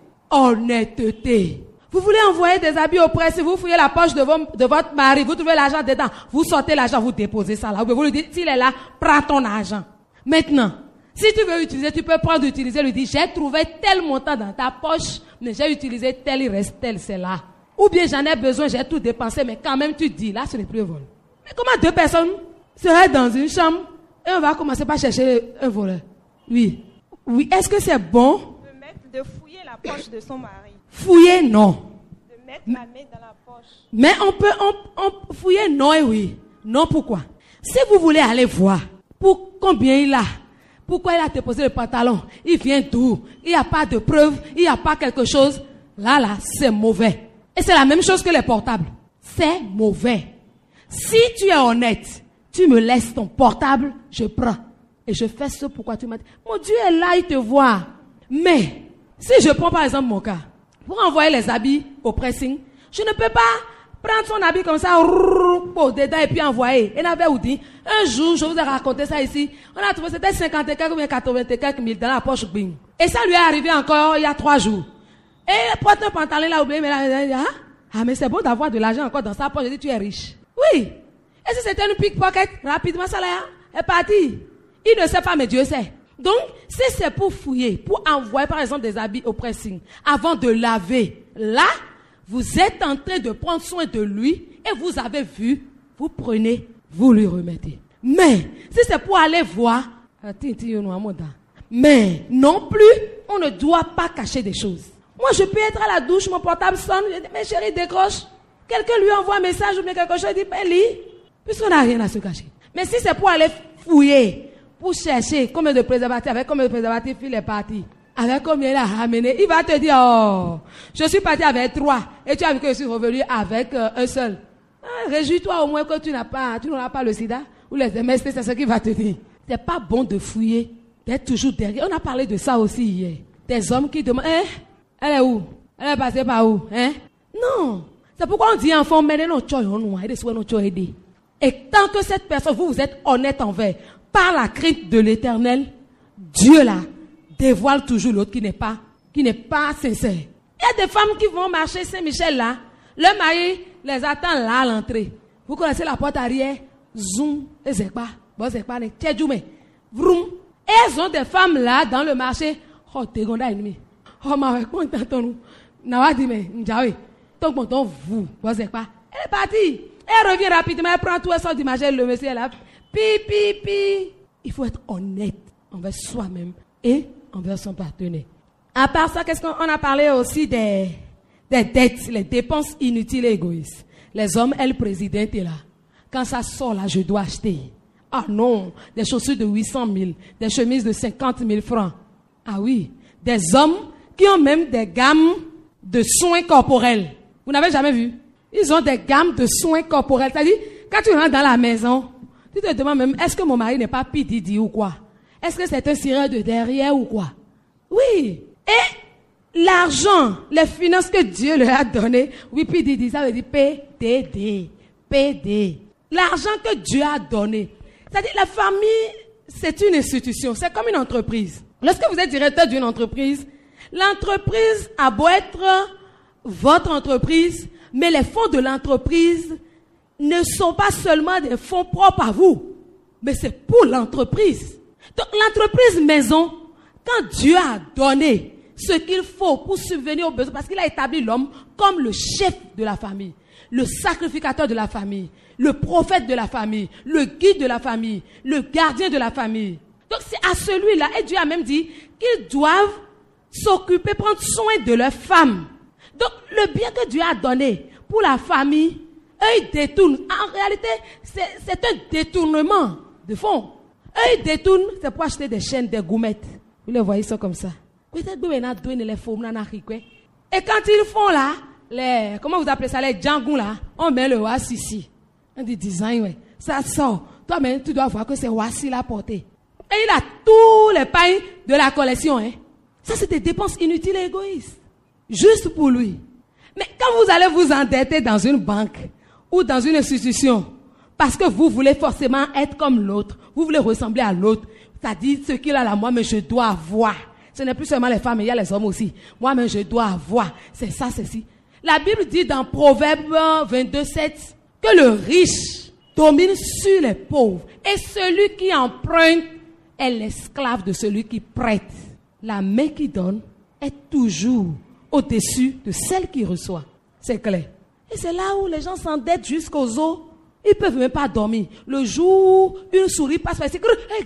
S4: Honnêteté. Vous voulez envoyer des habits au presse, si vous fouillez la poche de, vos, de votre mari, vous trouvez l'argent dedans, vous sortez l'argent, vous déposez ça là. Vous lui dites, s'il est là, prends ton argent. Maintenant, si tu veux utiliser, tu peux prendre, utiliser, lui dire, j'ai trouvé tel montant dans ta poche, mais j'ai utilisé tel, il reste tel, c'est là. Ou bien j'en ai besoin, j'ai tout dépensé, mais quand même tu dis, là ce n'est plus un vol. Mais comment deux personnes seraient dans une chambre et on va commencer par chercher un voleur? Oui. Oui, est-ce que c'est bon?
S6: De mettre, de fouiller la poche de son mari.
S4: Fouiller, non.
S6: De mettre la main dans la poche.
S4: Mais on peut on, on, fouiller, non et oui. Non, pourquoi? Si vous voulez aller voir pour combien il a, pourquoi il a déposé le pantalon, il vient d'où, il n'y a pas de preuve, il n'y a pas quelque chose, là, là, c'est mauvais. Et c'est la même chose que les portables. C'est mauvais. Si tu es honnête, tu me laisses ton portable, je prends. Et je fais ce pourquoi tu m'as dit. Mon Dieu est là, il te voit. Mais, si je prends par exemple mon cas, pour envoyer les habits au pressing, je ne peux pas prendre son habit comme ça, au dedans et puis envoyer. Et n'avait où dit, un jour, je vous ai raconté ça ici, on a trouvé, c'était cinquante et quelques ou bien quatre-vingts et quelques mille dans la poche, bing. Et ça lui est arrivé encore il y a trois jours. Et il porte un pantalon, il a oublié, mais là, il a dit, ah, ah, mais c'est beau d'avoir de l'argent encore dans sa poche. Je dis, tu es riche. Oui. Et si c'était une pickpocket, rapidement, ça là, est parti. Il ne sait pas, mais Dieu sait. Donc, si c'est pour fouiller, pour envoyer par exemple des habits au pressing, avant de laver, là, vous êtes en train de prendre soin de lui et vous avez vu, vous prenez, vous lui remettez. Mais, si c'est pour aller voir, mais non plus, on ne doit pas cacher des choses. Moi, je peux être à la douche, mon portable sonne, je dis, mais chérie, décroche. Quelqu'un lui envoie un message ou bien quelque chose, il dit, ben lis, puisqu'on n'a rien à se cacher. Mais si c'est pour aller fouiller, pour chercher combien de préservatifs, avec combien de préservatifs il est parti, avec combien il a ramené, il va te dire, oh, je suis parti avec trois, et tu as vu que je suis revenu avec euh, un seul. Ah, réjouis-toi au moins que tu n'as pas, tu n'auras pas le sida, ou les M S T, c'est ce qu'il va te dire. C'est pas bon de fouiller, d'être toujours derrière. On a parlé de ça aussi hier. Des hommes qui demandent, hein, elle est où? Elle est passée par où? Hein? Non. C'est pourquoi on dit enfant, mais non, tu as un noir, et des soins, non, tu as aidé. Et tant que cette personne, vous, vous êtes honnête envers, par la crainte de l'Éternel, Dieu là dévoile toujours l'autre qui n'est pas, qui n'est pas sincère. Il y a des femmes qui vont marcher Saint-Michel là, le mari les attend là à l'entrée. Vous connaissez la porte arrière, zoom, et c'est pas, bon c'est pas, tchèdjoume, vroom. Et elles ont des femmes là dans le marché, oh t'es gonda ennemi, oh ma content nous, n'a dit mais n'jawe, donc bon vous, bon c'est pas, elle est partie. Elle revient rapidement, elle prend tout, elle sort du marché, le monsieur est là. Pi, pi, pi. Il faut être honnête envers soi-même et envers son partenaire. À part ça, qu'est-ce qu'on a parlé aussi des, des dettes, les dépenses inutiles et égoïstes. Les hommes, elle, présidente est là. Quand ça sort là, je dois acheter. Ah non, des chaussures de huit cent mille, des chemises de cinquante mille francs. Ah oui, des hommes qui ont même des gammes de soins corporels. Vous n'avez jamais vu? Ils ont des gammes de soins corporels. C'est-à-dire, quand tu rentres dans la maison, tu te demandes même, est-ce que mon mari n'est pas P-Diddy ou quoi? Est-ce que c'est un cireur de derrière ou quoi? Oui. Et l'argent, les finances que Dieu leur a données, oui, P-Diddy, ça veut dire P D D. P D. L'argent que Dieu a donné. C'est-à-dire, la famille, c'est une institution. C'est comme une entreprise. Lorsque vous êtes directeur d'une entreprise, l'entreprise a beau être votre entreprise, mais les fonds de l'entreprise ne sont pas seulement des fonds propres à vous, mais c'est pour l'entreprise. Donc l'entreprise maison, quand Dieu a donné ce qu'il faut pour subvenir aux besoins, parce qu'il a établi l'homme comme le chef de la famille, le sacrificateur de la famille, le prophète de la famille, le guide de la famille, le gardien de la famille. Donc c'est à celui-là, et Dieu a même dit qu'ils doivent s'occuper, prendre soin de leurs femmes. Donc, le bien que Dieu a donné pour la famille, eux, ils détournent. En réalité, c'est, c'est un détournement de fonds. Eux, ils détournent, c'est pour acheter des chaînes, des goumettes. Vous les voyez ça comme ça. Et quand ils font là, les, comment vous appelez ça, les djangous là, on met le wassi ici. On dit design, ouais. Ça sort. Toi-même, tu dois voir que c'est wassi la portée. Et il a tous les pains de la collection, hein. Ça, c'est des dépenses inutiles et égoïstes. Juste pour lui. Mais quand vous allez vous endetter dans une banque ou dans une institution, parce que vous voulez forcément être comme l'autre, vous voulez ressembler à l'autre, c'est-à-dire ce qu'il a là, moi, mais je dois avoir. Ce n'est plus seulement les femmes, il y a les hommes aussi. Moi, mais je dois avoir. C'est ça, c'est ci. La Bible dit dans Proverbe vingt-deux, sept que le riche domine sur les pauvres et celui qui emprunte est l'esclave de celui qui prête. La main qui donne est toujours au-dessus de celle qui reçoit. C'est clair. Et c'est là où les gens s'endettent jusqu'aux os. Ils ne peuvent même pas dormir. Le jour, une souris passe par ici.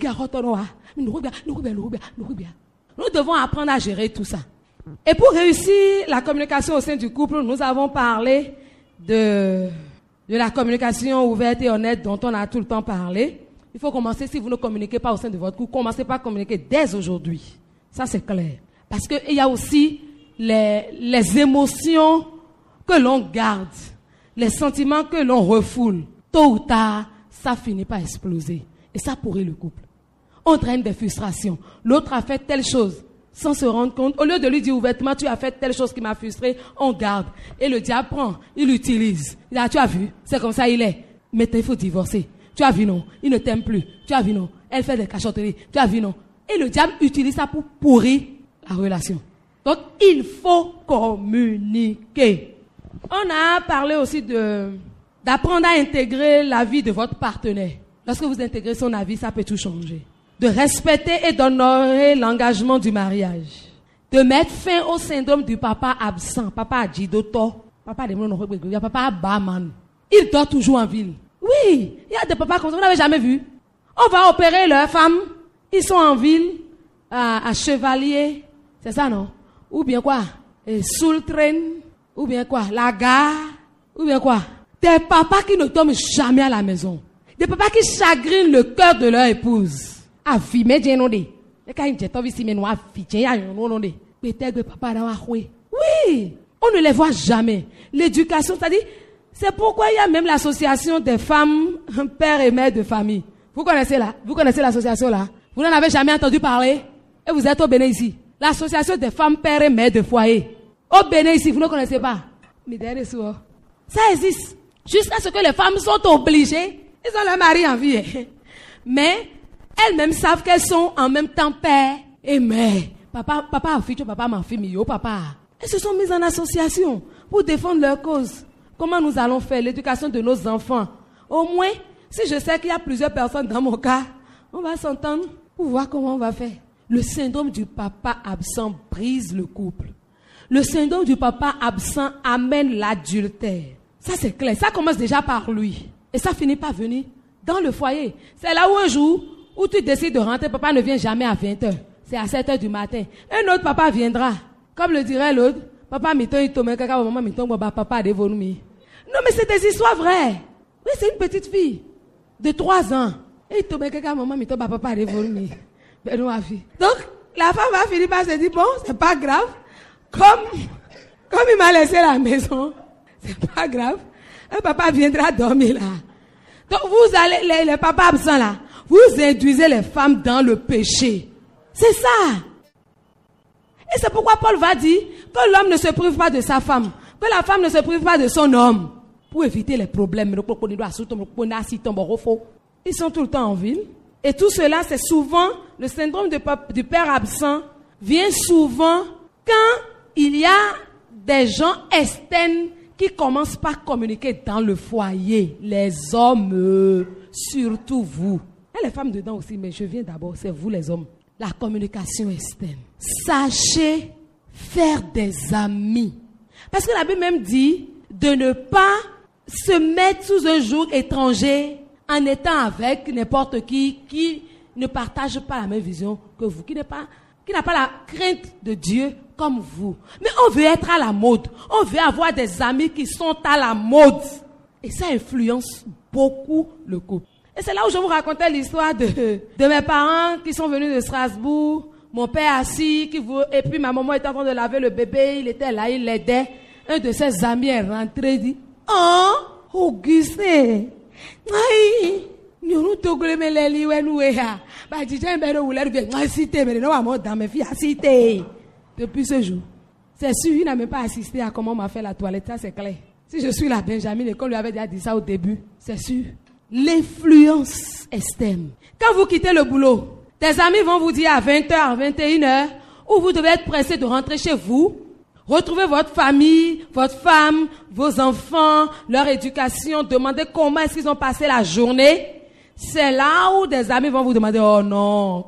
S4: Nous devons apprendre à gérer tout ça. Et pour réussir la communication au sein du couple, nous avons parlé de, de la communication ouverte et honnête dont on a tout le temps parlé. Il faut commencer, si vous ne communiquez pas au sein de votre couple, commencez par communiquer dès aujourd'hui. Ça, c'est clair. Parce qu'il y a aussi les, les émotions que l'on garde, les sentiments que l'on refoule. Tôt ou tard, ça finit par exploser. Et ça pourrit le couple. On traîne des frustrations. L'autre a fait telle chose sans se rendre compte. Au lieu de lui dire ouvertement, tu as fait telle chose qui m'a frustré, on garde. Et le diable prend, il l'utilise. Il dit, tu as vu, c'est comme ça il est. Maintenant, il faut divorcer. Tu as vu, non? Il ne t'aime plus. Tu as vu, non? Elle fait des cachotteries. Tu as vu, non? Et le diable utilise ça pour pourrir la relation. Donc, il faut communiquer. On a parlé aussi de, d'apprendre à intégrer la vie de votre partenaire. Lorsque vous intégrez son avis, ça peut tout changer. De respecter et d'honorer l'engagement du mariage. De mettre fin au syndrome du papa absent. Papa a dit d'auto. Papa de mon papa a baman. Il dort toujours en ville. Oui, il y a des papas comme ça, vous n'avez jamais vu. On va opérer leurs femmes. Ils sont en ville, à, à Chevalier. C'est ça, non? Ou bien quoi? Et sous le train. Ou bien quoi? La gare. Ou bien quoi? Des papas qui ne tombent jamais à la maison. Des papas qui chagrinent le cœur de leur épouse. Ah, vie, mais j'ai non dit. Les cas, ils ont vu si mais nous, ah, vie, j'ai non non dit. Peut-être que papa n'a pas joué. Oui, on ne les voit jamais. L'éducation, c'est-à-dire, c'est pourquoi il y a même l'association des femmes, pères et mères de famille. Vous connaissez là? Vous connaissez l'association là? Vous n'en avez jamais entendu parler? Et vous êtes au Bénin ici. L'association des femmes, pères et mères de foyer. Au Bénin ici, vous ne connaissez pas? Mais derrière ça, ça existe. Jusqu'à ce que les femmes sont obligées Ils ont leur mari en vie. Hein. Mais elles-mêmes savent qu'elles sont en même temps père et mère. Papa, papa a fait, papa m'a fait, yo papa. Elles se sont mises en association pour défendre leur cause. Comment nous allons faire l'éducation de nos enfants? Au moins, si je sais qu'il y a plusieurs personnes dans mon cas, on va s'entendre pour voir comment on va faire. Le syndrome du papa absent brise le couple. Le syndrome du papa absent amène l'adultère. Ça c'est clair, ça commence déjà par lui. Et ça finit par venir dans le foyer. C'est là où un jour, où tu décides de rentrer, papa ne vient jamais à vingt heures. C'est à sept heures du matin. Un autre papa viendra. Comme le dirait l'autre, papa miton il tombe, kaka maman miton papa dévolumi. Non mais c'est des histoires vraies. Oui, c'est une petite fille de trois ans. Et il tombe, kaka maman miton papa dévolumi. Ben non, ma fille. Donc, la femme va finir par se dire, bon, c'est pas grave. Comme, comme il m'a laissé la maison, c'est pas grave. Un papa viendra dormir là. Donc, vous allez, les, les papas absents là, vous induisez les femmes dans le péché. C'est ça. Et c'est pourquoi Paul va dire que l'homme ne se prive pas de sa femme, que la femme ne se prive pas de son homme, pour éviter les problèmes. Ils sont tout le temps en ville. Et tout cela, c'est souvent, le syndrome de, du père absent vient souvent quand il y a des gens externes qui commencent par communiquer dans le foyer. Les hommes, euh, surtout vous. Et les femmes dedans aussi, mais je viens d'abord, c'est vous les hommes. La communication externe. Sachez faire des amis. Parce que la Bible même dit de ne pas se mettre sous un joug étranger en étant avec n'importe qui qui ne partage pas la même vision que vous, qui n'est pas, qui n'a pas la crainte de Dieu comme vous. Mais on veut être à la mode. On veut avoir des amis qui sont à la mode. Et ça influence beaucoup le couple. Et c'est là où je vous racontais l'histoire de, de mes parents qui sont venus de Strasbourg. Mon père assis, qui vous, et puis ma maman était en train de laver le bébé. Il était là, il l'aidait. Un de ses amis est rentré et dit, oh, Auguste, aïe, nous nous togolons les lieux nous et là. Bah, dis tiens, ben nous voulons bien citer, mais non, maman dans mes filles citer. Depuis ce jour, c'est sûr, il n'a même pas assisté à comment on m'a fait la toilette, ça c'est clair. Si je suis la Benjamin et qu'on lui avait déjà dit ça au début, c'est sûr. L'influence externe. Quand vous quittez le boulot, tes amis vont vous dire à vingt heures, à vingt et une heures, où vous devez être pressé de rentrer chez vous, retrouver votre famille, votre femme, vos enfants, leur éducation, demander comment est-ce qu'ils ont passé la journée. C'est là où des amis vont vous demander, oh non,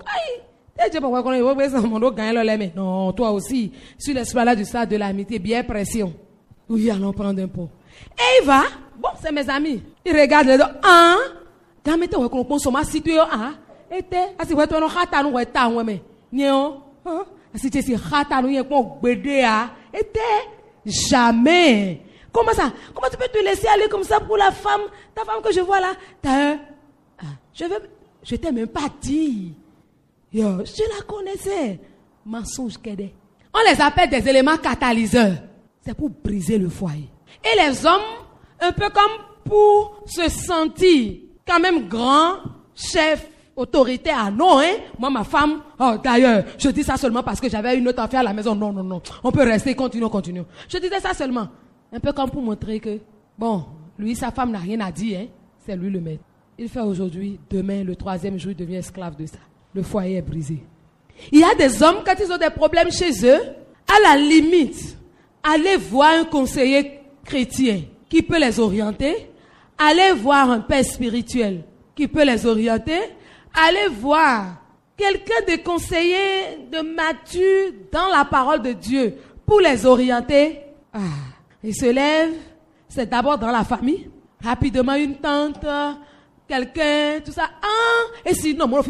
S4: non, toi aussi, sur l'esplanade du stade de l'amitié, bien pression. Oui, allons prendre un pot. Et il va, bon, c'est mes amis. Il regarde les deux, ah, quand mettez on consomme situé, ah, était, asi ouais toi non hata nous ouais ta ouais mais, nion, hein, asi tu si hata nous y est pour bédé ah, était jamais. Comment ça? Comment tu peux te laisser aller comme ça pour la femme, ta femme que je vois là, t'as un, ah, je veux, je t'ai même pas dit. Yo, je la connaissais. Mensonge qu'elle. On les appelle des éléments catalyseurs. C'est pour briser le foyer. Et les hommes, un peu comme pour se sentir quand même grand, chef, autorité. Ah non, hein. Moi, ma femme, oh, d'ailleurs, je dis ça seulement parce que j'avais une autre affaire à la maison. Non, non, non. On peut rester, continuons, continuons. Je disais ça seulement. Un peu comme pour montrer que, bon, lui, sa femme n'a rien à dire, hein. C'est lui le maître. Il fait aujourd'hui, demain, le troisième jour, il devient esclave de ça. Le foyer est brisé. Il y a des hommes, quand ils ont des problèmes chez eux, à la limite, allez voir un conseiller chrétien qui peut les orienter, allez voir un père spirituel qui peut les orienter, allez voir quelqu'un de conseiller, de mature dans la parole de Dieu pour les orienter. Ah, ils se lèvent, c'est d'abord dans la famille, rapidement une tante, quelqu'un, tout ça. Ah, et sinon, moi,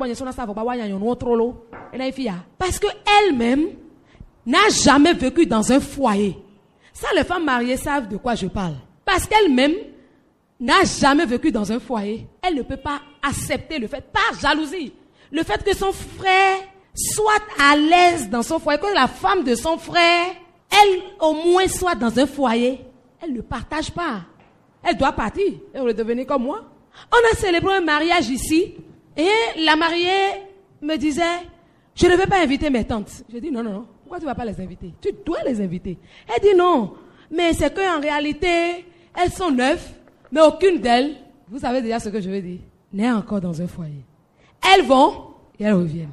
S4: parce que elle-même n'a jamais vécu dans un foyer. Ça, les femmes mariées savent de quoi je parle. Parce qu'elle-même n'a jamais vécu dans un foyer. Elle ne peut pas accepter le fait, par jalousie, le fait que son frère soit à l'aise dans son foyer, que la femme de son frère, elle, au moins, soit dans un foyer. Elle ne partage pas. Elle doit partir. Elle va devenir comme moi. On a célébré un mariage ici et la mariée me disait, je ne vais pas inviter mes tantes. Je dis non, non, non. Pourquoi tu ne vas pas les inviter? Tu dois les inviter. Elle dit non, mais c'est qu'en réalité, elles sont neuf, mais aucune d'elles Vous savez déjà ce que je veux dire? N'est encore dans un foyer. Elles vont et elles reviennent.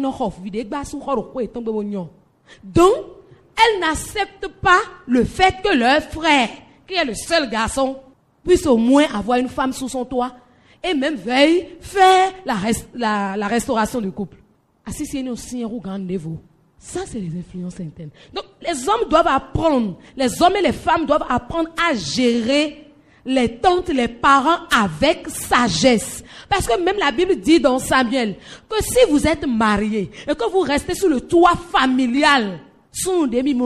S4: Donc, elles n'acceptent pas le fait que leur frère, qui est le seul garçon, puisse au moins avoir une femme sous son toit et même veuille faire la, rest- la, la restauration du couple. Ça, c'est les influences internes. Donc, les hommes doivent apprendre, les hommes et les femmes doivent apprendre à gérer les tantes, les parents avec sagesse. Parce que même la Bible dit dans Samuel que si vous êtes mariés et que vous restez sous le toit familial, vous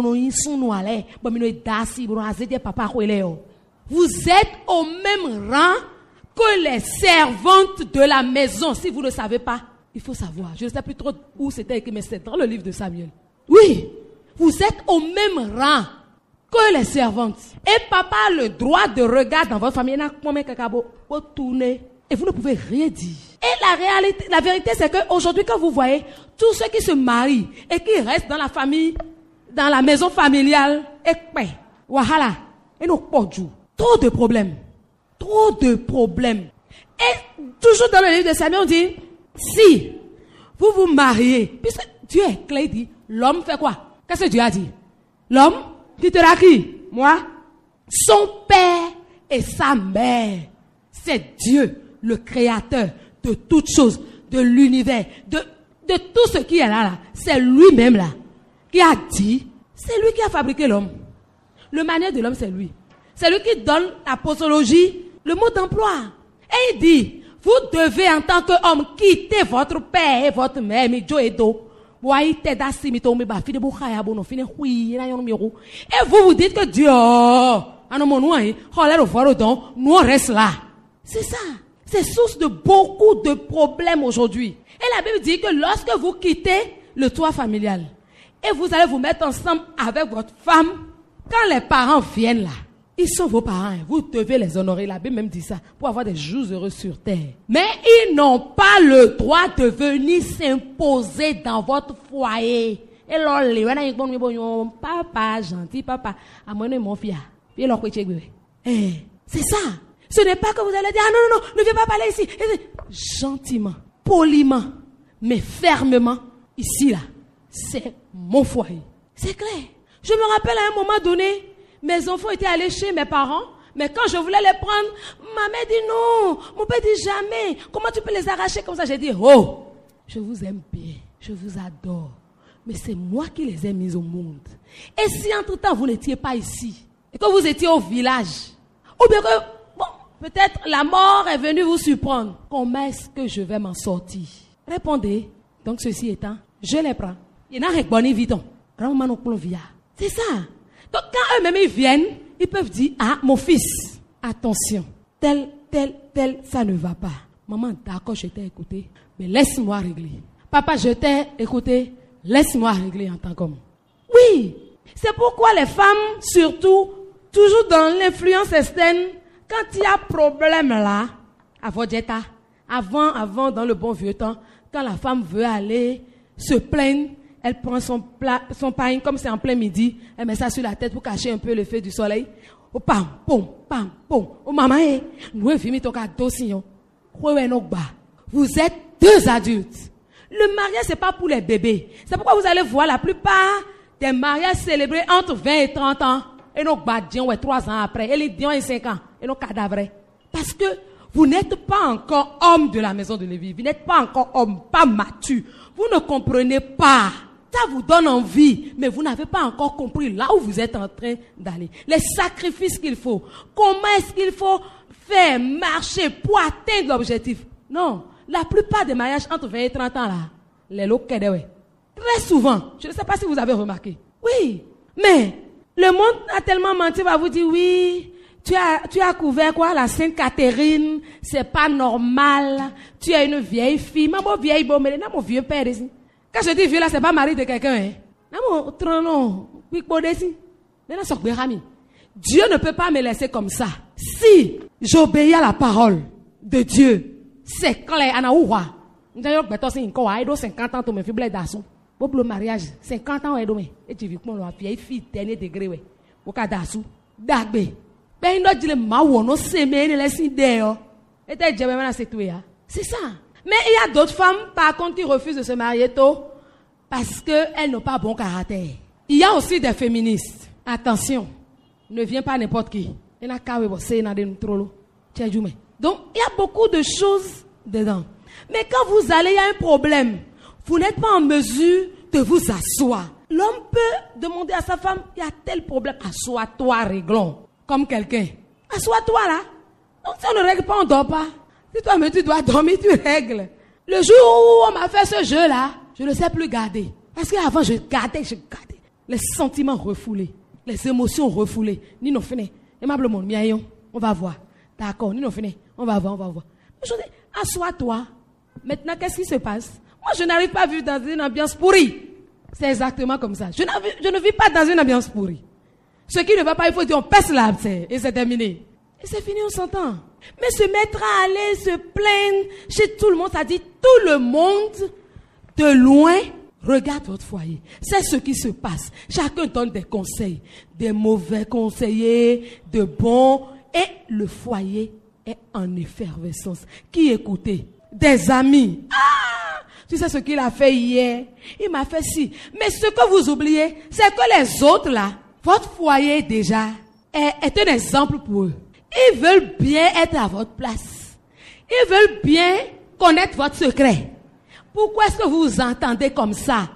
S4: êtes au même rang que les servantes de la maison. Si vous ne savez pas, il faut savoir. Je ne sais plus trop où c'était écrit, mais c'est dans le livre de Samuel. Oui, vous êtes au même rang que les servantes. Et papa a le droit de regarder dans votre famille. Et vous ne pouvez rien dire. Et la réalité, la vérité, c'est qu'aujourd'hui, quand vous voyez tous ceux qui se marient et qui restent dans la famille, dans la maison familiale, et wahala, et nous trop de problèmes. Trop de problèmes. Et toujours dans le livre de Samuel, on dit, si vous vous mariez, puisque Dieu est clair, il dit, l'homme fait quoi? Qu'est-ce que Dieu a dit? L'homme quittera qui? Moi? Son père et sa mère. C'est Dieu, le créateur de toutes choses, de l'univers, de, de tout ce qui est là, là. C'est lui-même là, qui a dit, c'est lui qui a fabriqué l'homme. Le manière de l'homme, c'est lui. C'est lui qui donne la posologie, le mot d'emploi. Et il dit, vous devez en tant qu'homme quitter votre père et votre mère, et vous vous dites que Dieu, nous on reste là. C'est ça. C'est source de beaucoup de problèmes aujourd'hui. Et la Bible dit que lorsque vous quittez le toit familial et vous allez vous mettre ensemble avec votre femme, quand les parents viennent là, ils sont vos parents, vous devez les honorer. La Bible même dit ça, pour avoir des jours heureux sur terre. Mais ils n'ont pas le droit de venir s'imposer dans votre foyer. Et là, les papa, gentil papa, à mon mon fils. C'est ça. Ce n'est pas que vous allez dire, ah non, non, non, ne viens pas parler ici. Gentiment, poliment, mais fermement, ici, là, c'est mon foyer. C'est clair. Je me rappelle à un moment donné, mes enfants étaient allés chez mes parents, mais quand je voulais les prendre, ma mère dit non, mon père dit jamais. Comment tu peux les arracher comme ça? J'ai dit, oh, je vous aime bien, je vous adore, mais c'est moi qui les ai mis au monde. Et si entre-temps vous n'étiez pas ici, et que vous étiez au village, ou bien que, bon, peut-être la mort est venue vous surprendre, comment est-ce que je vais m'en sortir? Répondez. Donc ceci étant, je les prends. Il y en a un bon évident. C'est ça. Donc quand eux-mêmes ils viennent, ils peuvent dire, ah, mon fils, attention, tel, tel, tel, ça ne va pas. Maman, d'accord, je t'ai écouté, mais laisse-moi régler. Papa, je t'ai écouté, laisse-moi régler en tant qu'homme. Oui, c'est pourquoi les femmes, surtout, toujours dans l'influence externe, quand il y a problème là, avant d'état, avant, avant, dans le bon vieux temps, quand la femme veut aller se plaindre, elle prend son, plat, son pain, comme c'est en plein midi, elle met ça sur la tête pour cacher un peu le feu du soleil. Oh, pam, pom, pam, pom. Oh, maman, nous, vous êtes deux adultes. Le mariage, c'est pas pour les bébés. C'est pourquoi vous allez voir la plupart des mariages célébrés entre vingt et trente ans. Et nos badiens, ouais, trois ans après. Et les dions, et cinq ans. Et nos cadavres. Parce que vous n'êtes pas encore homme de la maison de Lévi. Vous n'êtes pas encore homme, pas mature. Vous ne comprenez pas. Ça vous donne envie, mais vous n'avez pas encore compris là où vous êtes en train d'aller. Les sacrifices qu'il faut. Comment est-ce qu'il faut faire marcher pour atteindre l'objectif? Non. La plupart des mariages entre vingt et trente ans, là, les lots ouais. Très souvent, je ne sais pas si vous avez remarqué. Oui. Mais, le monde a tellement menti, va vous dire, oui, tu as, tu as couvert quoi, la Sainte Catherine, c'est pas normal. Tu es une vieille fille. Maman, vieille, bon, mais là, mon vieux père, ici. Quand je dis vieux là, c'est pas mari de quelqu'un, hein. Non, non, Dieu ne peut pas me laisser comme ça. Si j'obéis à la parole de Dieu, c'est clair. cinquante ans, tu me fais blé d'asson. Pour le mariage, cinquante ans, et tu vis comme la vieille fille, dernier degré, ouais. Au cas d'asson. Dagbe. Ben, il doit dire, ma ou non, c'est mais il laisse idée, C'est ça. Mais il y a d'autres femmes, par contre, qui refusent de se marier tôt parce qu'elles n'ont pas bon caractère. Il y a aussi des féministes. Attention, ne viens pas n'importe qui. Donc, il y a beaucoup de choses dedans. Mais quand vous allez, il y a un problème. Vous n'êtes pas en mesure de vous asseoir. L'homme peut demander à sa femme, il y a tel problème, assois-toi, réglons. Comme quelqu'un. Assois-toi là. Donc si on ne règle pas, on ne dort pas. Si toi-même tu dois dormir, tu règles. Le jour où on m'a fait ce jeu-là, je ne sais plus garder. Parce qu'avant, je gardais, je gardais. Les sentiments refoulés. Les émotions refoulées. Ni non fini. Aimablement, on va voir. D'accord, ni non fini. On va voir, on va voir. Je dis, assois-toi. Maintenant, qu'est-ce qui se passe? Moi, je n'arrive pas à vivre dans une ambiance pourrie. C'est exactement comme ça. Je, je ne vis pas dans une ambiance pourrie. Ce qui ne va pas, il faut dire, on pèse l'arbre, et c'est terminé. Et c'est fini, on s'entend. Mais se mettre à aller se plaindre chez tout le monde, ça dit tout le monde, de loin, regarde votre foyer. C'est ce qui se passe. Chacun donne des conseils, des mauvais conseillers, de bons, et le foyer est en effervescence. Qui écoutait? Des amis. Ah! Tu sais ce qu'il a fait hier? Il m'a fait ci. Mais ce que vous oubliez, c'est que les autres là, votre foyer déjà est, est un exemple pour eux. Ils veulent bien être à votre place. Ils veulent bien connaître votre secret. Pourquoi est-ce que vous vous entendez comme ça?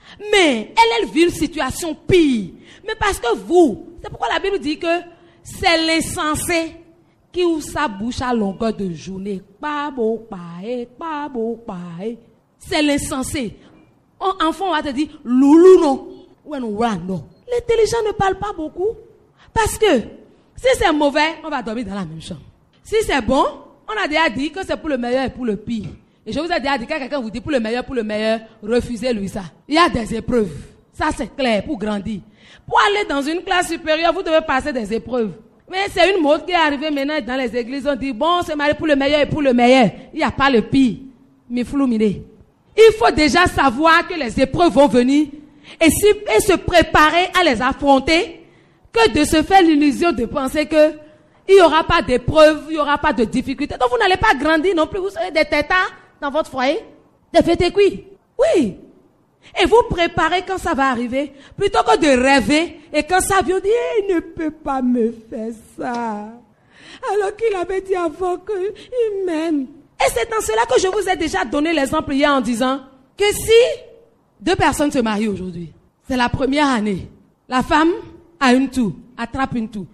S4: Mais elle, elle vit une situation pire. Mais parce que vous, c'est pourquoi la Bible dit que c'est l'insensé qui ouvre sa bouche à longueur de journée. Pas beau, pas, pas beau, pas. C'est l'insensé. Un enfant va te dire, loulou non. Ouais, non, ouais, non. L'intelligent ne parle pas beaucoup. Parce que, si c'est mauvais, on va dormir dans la même chambre. Si c'est bon, on a déjà dit que c'est pour le meilleur et pour le pire. Et je vous ai déjà dit, quand quelqu'un vous dit pour le meilleur, pour le meilleur, refusez-lui ça. Il y a des épreuves. Ça, c'est clair, pour grandir. Pour aller dans une classe supérieure, vous devez passer des épreuves. Mais c'est une mode qui est arrivée maintenant dans les églises. On dit, bon, c'est marié pour le meilleur et pour le meilleur. Il n'y a pas le pire. Mais flouminé. Il faut déjà savoir que les épreuves vont venir et, si, et se préparer à les affronter, que de se faire l'illusion de penser que il n'y aura pas d'épreuves, il n'y aura pas de difficultés. Donc vous n'allez pas grandir non plus. Vous serez des tétards dans votre foyer, des fêtes cuits. Oui. Et vous préparez quand ça va arriver, plutôt que de rêver et quand ça vient dire, il ne peut pas me faire ça. Alors qu'il avait dit avant qu'il m'aime. Et c'est dans cela que je vous ai déjà donné l'exemple hier en disant que si deux personnes se marient aujourd'hui, c'est la première année, la femme a une toux, attrape une toux.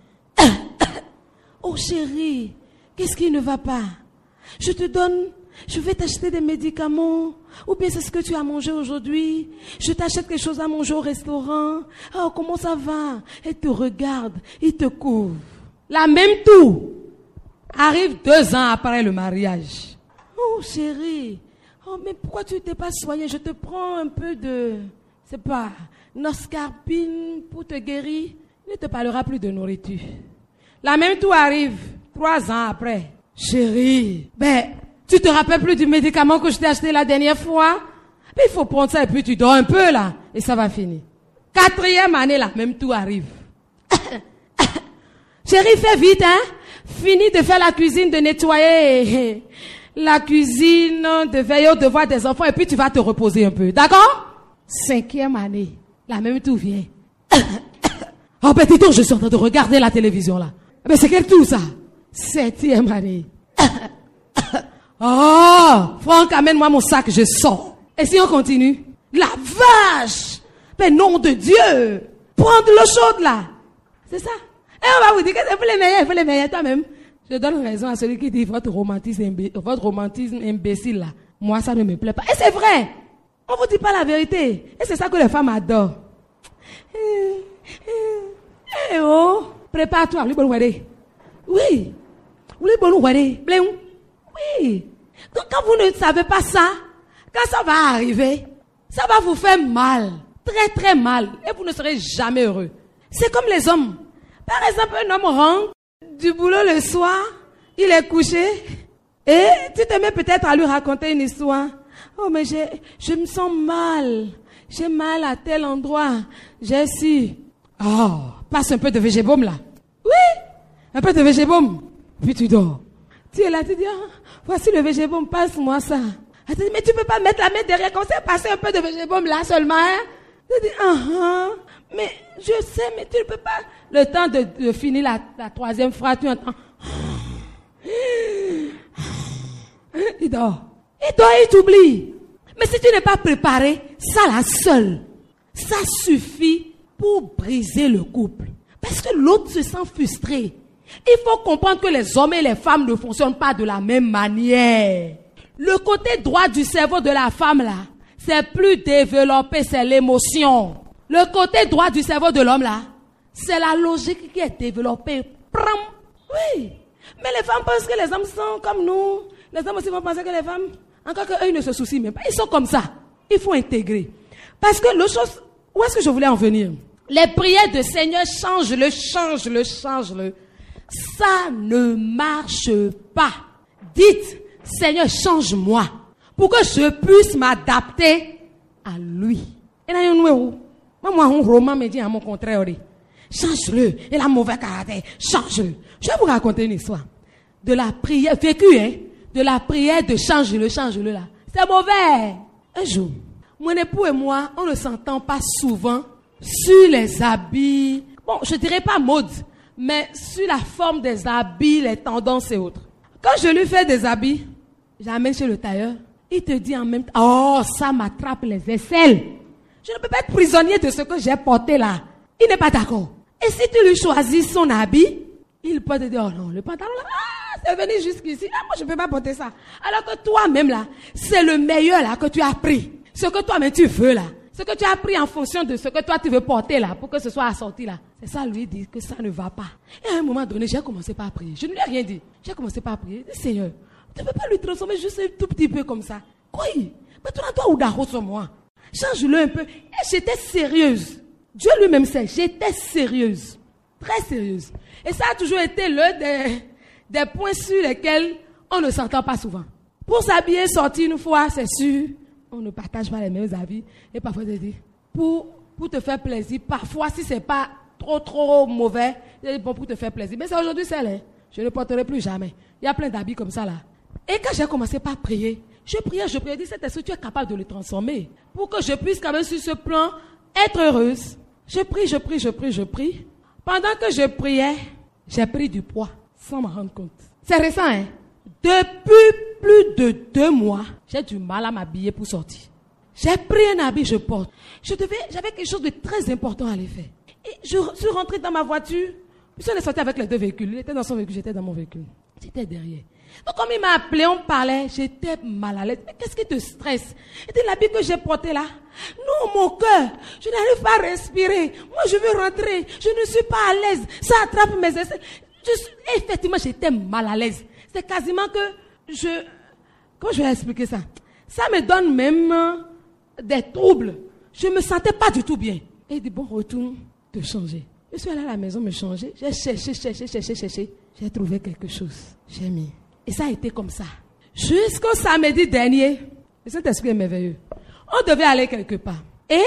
S4: Oh chérie, qu'est-ce qui ne va pas? Je te donne, je vais t'acheter des médicaments, ou bien c'est ce que tu as mangé aujourd'hui. Je t'achète quelque chose à manger au restaurant. Oh, comment ça va? Elle te regarde, il te couvre. La même toux arrive deux ans après le mariage. Oh chérie, oh mais pourquoi tu t'es pas soignée? Je te prends un peu de, c'est pas, Noscarpine pour te guérir. Il ne te parlera plus de nourriture. La même toux arrive trois ans après. Chérie, ben, tu te rappelles plus du médicament que je t'ai acheté la dernière fois? Mais il faut prendre ça et puis tu dors un peu là. Et ça va finir. Quatrième année, la même toux arrive. Chérie, fais vite, hein. Finis de faire la cuisine, de nettoyer la cuisine, de veiller aux devoirs des enfants et puis tu vas te reposer un peu. D'accord? Cinquième année, la même toux vient. Oh petit tour, je suis en train de regarder la télévision là. Mais c'est quel tour ça? Septième année. Oh, Franck, amène-moi mon sac, je sors. Et si on continue? La vache! Mais nom de Dieu! Prends de l'eau chaude là. C'est ça. Et on va vous dire que c'est pour les meilleurs, pour les meilleurs toi-même. Je donne raison à celui qui dit votre romantisme, imbé- votre romantisme imbécile là. Moi, ça ne me plaît pas. Et c'est vrai. On vous dit pas la vérité. Et c'est ça que les femmes adorent. Eh, eh, eh oh, prépare-toi. Oui, oui. Oui. Donc quand vous ne savez pas ça, quand ça va arriver, ça va vous faire mal. Très très mal. Et vous ne serez jamais heureux. C'est comme les hommes. Par exemple, un homme rentre du boulot le soir, il est couché, et tu te mets peut-être à lui raconter une histoire. Oh mais j'ai, je me sens mal. J'ai mal à tel endroit. J'ai si. Oh, passe un peu de végébaume là. Oui, un peu de végébaume. Puis tu dors. Tu es là, tu dis, ah, voici le végébaume, passe-moi ça. Elle te dit, mais tu ne peux pas mettre la main derrière, comme ça, passer un peu de végébaume là seulement. Hein? Tu dis, ah, ah, mais je sais, mais tu ne peux pas. Le temps de, de finir la, la troisième phrase, tu entends. Il dort. Il dort et il t'oublie. Mais si tu n'es pas préparé, ça là seul, ça suffit pour briser le couple. Parce que l'autre se sent frustré. Il faut comprendre que les hommes et les femmes ne fonctionnent pas de la même manière. Le côté droit du cerveau de la femme là, c'est plus développé, c'est l'émotion. Le côté droit du cerveau de l'homme là, c'est la logique qui est développée. Pram. Oui. Mais les femmes pensent que les hommes sont comme nous. Les hommes aussi vont penser que les femmes, encore qu'eux, ils ne se soucient même pas. Ils sont comme ça. Il faut intégrer. Parce que le chose, où est-ce que je voulais en venir? Les prières de Seigneur, change-le, change-le, change-le. Ça ne marche pas. Dites, Seigneur, change-moi. Pour que je puisse m'adapter à lui. Et là, il y a un nouveau. Moi, un roman me dit à mon contraire. Change-le. Il a mauvais caractère. Change-le. Je vais vous raconter une histoire. De la prière, vécue, hein. De la prière de change-le, change-le là. C'est mauvais. Un jour, mon époux et moi, on ne s'entend pas souvent sur les habits. Bon, je dirais pas mode, mais sur la forme des habits, les tendances et autres. Quand je lui fais des habits, j'amène chez le tailleur. Il te dit en même temps, oh, ça m'attrape les aisselles. Je ne peux pas être prisonnier de ce que j'ai porté là. Il n'est pas d'accord. Et si tu lui choisis son habit, il peut te dire, oh non, le pantalon là, ah, c'est venu jusqu'ici. Ah, moi, je ne peux pas porter ça. Alors que toi-même là, c'est le meilleur là que tu as pris. Ce que toi-même tu veux là. Ce que tu as pris en fonction de ce que toi tu veux porter là, pour que ce soit assorti là. C'est ça lui dit que ça ne va pas. Et à un moment donné, j'ai commencé par prier. Je ne lui ai rien dit. J'ai commencé par prier. Seigneur, tu ne peux pas lui transformer juste un tout petit peu comme ça. Oui, mais tu n'as toi ou d'arrosé sur moi. Change-le un peu. Et j'étais sérieuse. Dieu lui-même sait, j'étais sérieuse. Très sérieuse. Et ça a toujours été l'un des, des points sur lesquels on ne s'entend pas souvent. Pour s'habiller, sortir une fois, c'est sûr, on ne partage pas les mêmes avis. Et parfois, je dis, pour, pour te faire plaisir, parfois, si ce n'est pas trop, trop mauvais, c'est bon pour te faire plaisir. Mais c'est aujourd'hui, c'est là. Je ne porterai plus jamais. Il y a plein d'habits comme ça là. Et quand j'ai commencé par prier, je priais, je priais, je dis, cet esprit, tu es capable de le transformer. Pour que je puisse quand même sur ce plan être heureuse. Je prie, je prie, je prie, je prie. Pendant que je priais, j'ai pris du poids sans m'en rendre compte. C'est récent, hein? Depuis plus de deux mois, j'ai du mal à m'habiller pour sortir. J'ai pris un habit, je porte. Je devais, j'avais quelque chose de très important à aller faire. Et je suis rentrée dans ma voiture. Puis on est sorti avec les deux véhicules. Il était dans son véhicule, j'étais dans mon véhicule. J'étais derrière. Donc comme il m'a appelé, on parlait, j'étais mal à l'aise. Mais qu'est-ce qui te stresse? C'était l'habit que j'ai porté là. Non, mon cœur, je n'arrive pas à respirer. Moi, je veux rentrer. Je ne suis pas à l'aise. Ça attrape mes aisselles. Je, effectivement, j'étais mal à l'aise. C'est quasiment que je... Comment je vais expliquer ça? Ça me donne même des troubles. Je ne me sentais pas du tout bien. Et il dit, bon, retourne te changer. Je suis allée à la maison me changer. J'ai cherché, cherché, cherché, cherché. J'ai trouvé quelque chose. J'ai mis. Et ça a été comme ça. Jusqu'au samedi dernier, le Saint-Esprit est merveilleux. On devait aller quelque part. Et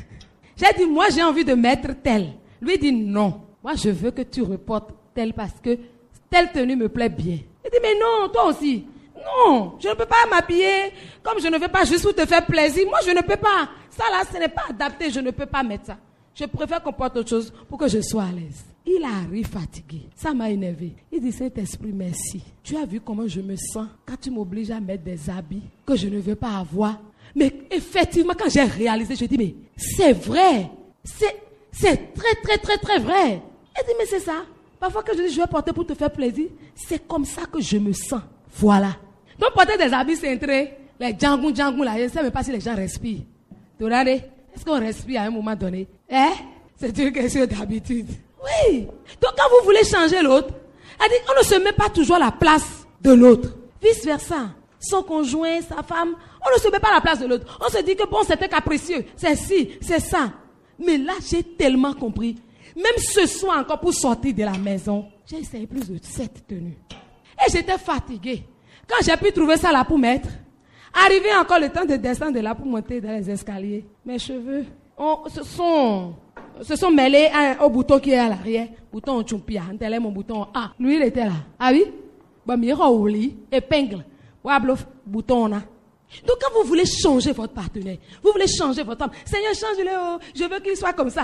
S4: j'ai dit, moi j'ai envie de mettre tel. Lui dit, non. Moi je veux que tu reportes tel parce que telle tenue me plaît bien. Il dit, mais non, toi aussi. Non, je ne peux pas m'habiller comme je ne veux pas juste pour te faire plaisir. Moi je ne peux pas. Ça là, ce n'est pas adapté. Je ne peux pas mettre ça. Je préfère qu'on porte autre chose pour que je sois à l'aise. Il arrive fatigué. Ça m'a énervé. Il dit, Saint-Esprit, merci. Tu as vu comment je me sens quand tu m'obliges à mettre des habits que je ne veux pas avoir. Mais effectivement, quand j'ai réalisé, je dis, mais c'est vrai. C'est, c'est très, très, très, très vrai. Il dit, mais c'est ça. Parfois que je dis, je vais porter pour te faire plaisir, c'est comme ça que je me sens. Voilà. Donc, porter des habits cintrés, les djangou, djangou, là, je ne sais même pas si les gens respirent. Tu regardes, est-ce qu'on respire à un moment donné? Hein? C'est une question d'habitude. Oui. Donc, quand vous voulez changer l'autre, on ne se met pas toujours à la place de l'autre. Vice versa. Son conjoint, sa femme, on ne se met pas à la place de l'autre. On se dit que bon, c'était capricieux. C'est ci, c'est ça. Mais là, j'ai tellement compris. Même ce soir encore pour sortir de la maison, j'ai essayé plus de sept tenues. Et j'étais fatiguée. Quand j'ai pu trouver ça là pour mettre, arrivé encore le temps de descendre de là pour monter dans les escaliers, mes cheveux on, se, sont, se sont mêlés à, au bouton qui est à l'arrière. Bouton chumpia, tel est mon bouton A. Lui, il était là. Ah oui? épingle, bouton. Donc quand vous voulez changer votre partenaire, vous voulez changer votre homme, Seigneur, change-le, oh, je veux qu'il soit comme ça.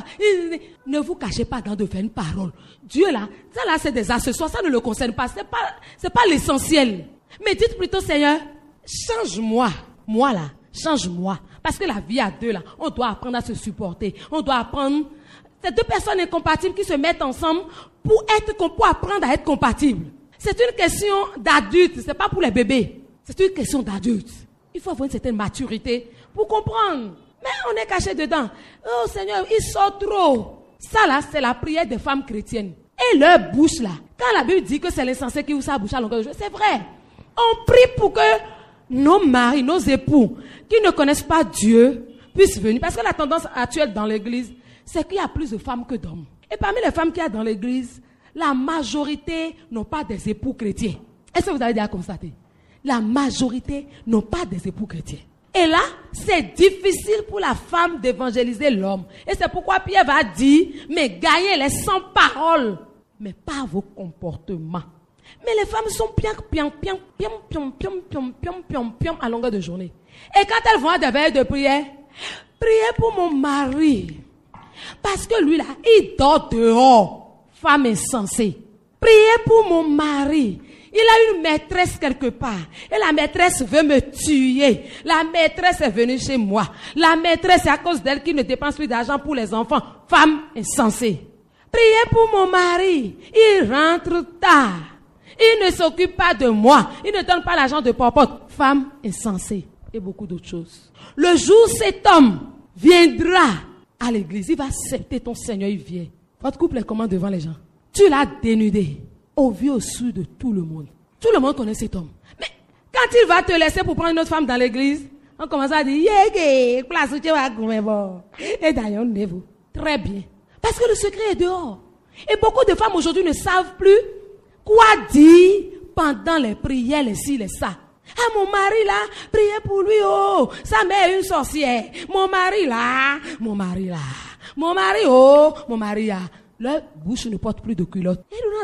S4: Ne vous cachez pas dans de vaines paroles. Dieu là, ça là c'est des accessoires, ça ne le concerne pas, c'est pas, c'est pas l'essentiel. Mais dites plutôt, Seigneur, change-moi, moi là, change-moi. Parce que la vie à deux là, on doit apprendre à se supporter, on doit apprendre. C'est deux personnes incompatibles qui se mettent ensemble pour être, pour apprendre à être compatibles. C'est une question d'adulte, c'est pas pour les bébés. C'est une question d'adulte. Il faut avoir une certaine maturité pour comprendre. Mais on est caché dedans. Oh Seigneur, il sort trop. Ça là, c'est la prière des femmes chrétiennes. Et leur bouche là, quand la Bible dit que c'est l'insensé qui ouvre sa bouche à longueur de journée, c'est vrai. On prie pour que nos maris, nos époux, qui ne connaissent pas Dieu, puissent venir. Parce que la tendance actuelle dans l'église, c'est qu'il y a plus de femmes que d'hommes. Et parmi les femmes qu'il y a dans l'église, la majorité n'ont pas des époux chrétiens. Est-ce que vous avez déjà constaté? La majorité n'ont pas des époux chrétiens. Et là, c'est difficile pour la femme d'évangéliser l'homme. Et c'est pourquoi Pierre va dire, mais gagnez les sans paroles, mais pas vos comportements. Mais les femmes sont piam, piam, piam, piam, piam, piam, piam, piam, piam, piam à longueur de journée. Et quand elles vont à des veilles de prière, priez pour mon mari. Parce que lui là, il dort dehors. Femme insensée. Priez pour mon mari. Il a une maîtresse quelque part. Et la maîtresse veut me tuer. La maîtresse est venue chez moi. La maîtresse, c'est à cause d'elle qui ne dépense plus d'argent pour les enfants. Femme insensée. Priez pour mon mari. Il rentre tard. Il ne s'occupe pas de moi. Il ne donne pas l'argent de popote. Femme insensée. Et beaucoup d'autres choses. Le jour où cet homme viendra à l'église, il va accepter ton Seigneur, il vient. Votre couple est comment devant les gens? Tu l'as dénudé. Au vu au su de tout le monde. Tout le monde connaît cet homme. Mais quand il va te laisser pour prendre une autre femme dans l'église, on commence à dire, yégué, place où tu vas goumer bon. Et d'ailleurs, vous. Très bien. Parce que le secret est dehors. Et beaucoup de femmes aujourd'hui ne savent plus quoi dire pendant les prières, les ci, les ça. Ah, mon mari là, priez pour lui, oh, sa mère est une sorcière. Mon mari là, mon mari là, mon mari, oh, mon mari là. Leur bouche ne porte plus de culotte.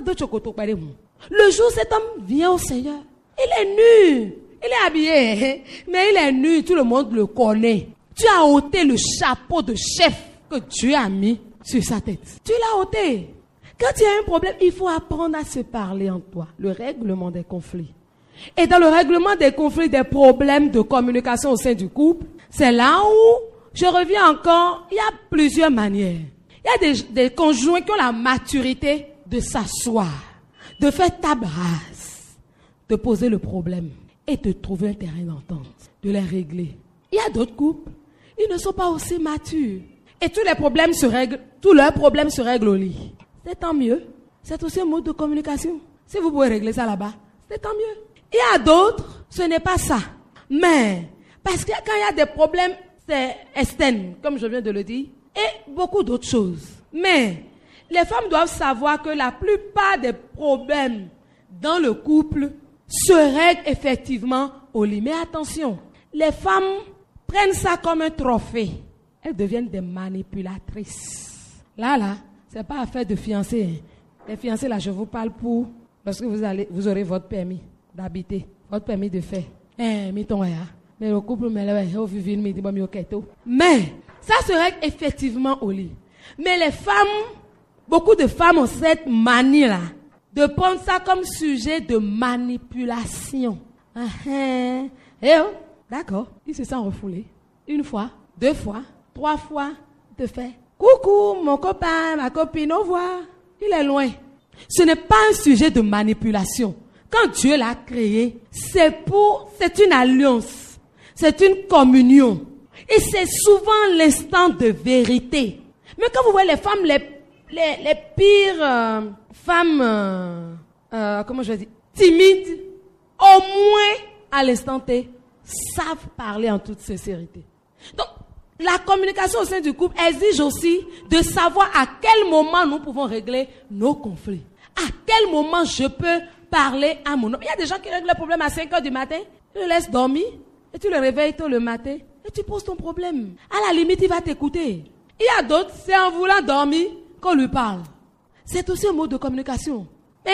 S4: Le jour où cet homme vient au Seigneur, il est nu. Il est habillé, mais il est nu. Tout le monde le connaît. Tu as ôté le chapeau de chef que Dieu a mis sur sa tête. Tu l'as ôté. Quand il y a un problème, il faut apprendre à se parler en toi. Le règlement des conflits. Et dans le règlement des conflits, des problèmes de communication au sein du couple, c'est là où, je reviens encore, il y a plusieurs manières. Il y a des, des conjoints qui ont la maturité de s'asseoir, de faire table rase, de poser le problème et de trouver un terrain d'entente, de les régler. Il y a d'autres couples, ils ne sont pas aussi matures. Et tous les problèmes se règlent, tous leurs problèmes se règlent au lit. C'est tant mieux. C'est aussi un mode de communication. Si vous pouvez régler ça là-bas, c'est tant mieux. Il y a d'autres, ce n'est pas ça. Mais, parce que quand il y a des problèmes, c'est externe, comme je viens de le dire, et beaucoup d'autres choses. Mais, les femmes doivent savoir que la plupart des problèmes dans le couple se règlent effectivement au lit. Mais attention, les femmes prennent ça comme un trophée. Elles deviennent des manipulatrices. Là, là, c'est pas affaire de fiancés. Hein. Les fiancés, là, je vous parle pour lorsque vous allez, vous aurez votre permis d'habiter, votre permis de faire. Eh, mettons, hein. Mais le couple, mais là, on vit une midi, bon, mais ça se règle effectivement au lit. Mais les femmes, beaucoup de femmes ont cette manie-là de prendre ça comme sujet de manipulation. Ah, hein. Eh oh, d'accord, ils se sont refoulés. Une fois, deux fois, trois fois, de fait. Coucou, mon copain, ma copine, au revoir. Il est loin. Ce n'est pas un sujet de manipulation. Quand Dieu l'a créé, c'est pour, c'est une alliance. C'est une communion. Et c'est souvent l'instant de vérité. Mais quand vous voyez les femmes, les, les, les pires euh, femmes, euh, euh, comment je vais dire, timides, au moins à l'instant T, savent parler en toute sincérité. Donc, la communication au sein du couple exige aussi de savoir à quel moment nous pouvons régler nos conflits. À quel moment je peux parler à mon homme. Il y a des gens qui règlent le problème à cinq heures du matin, tu le laisses dormir et tu le réveilles tôt le matin et tu poses ton problème. À la limite, il va t'écouter. Il y a d'autres, c'est en voulant dormir qu'on lui parle. C'est aussi un mode de communication. Mais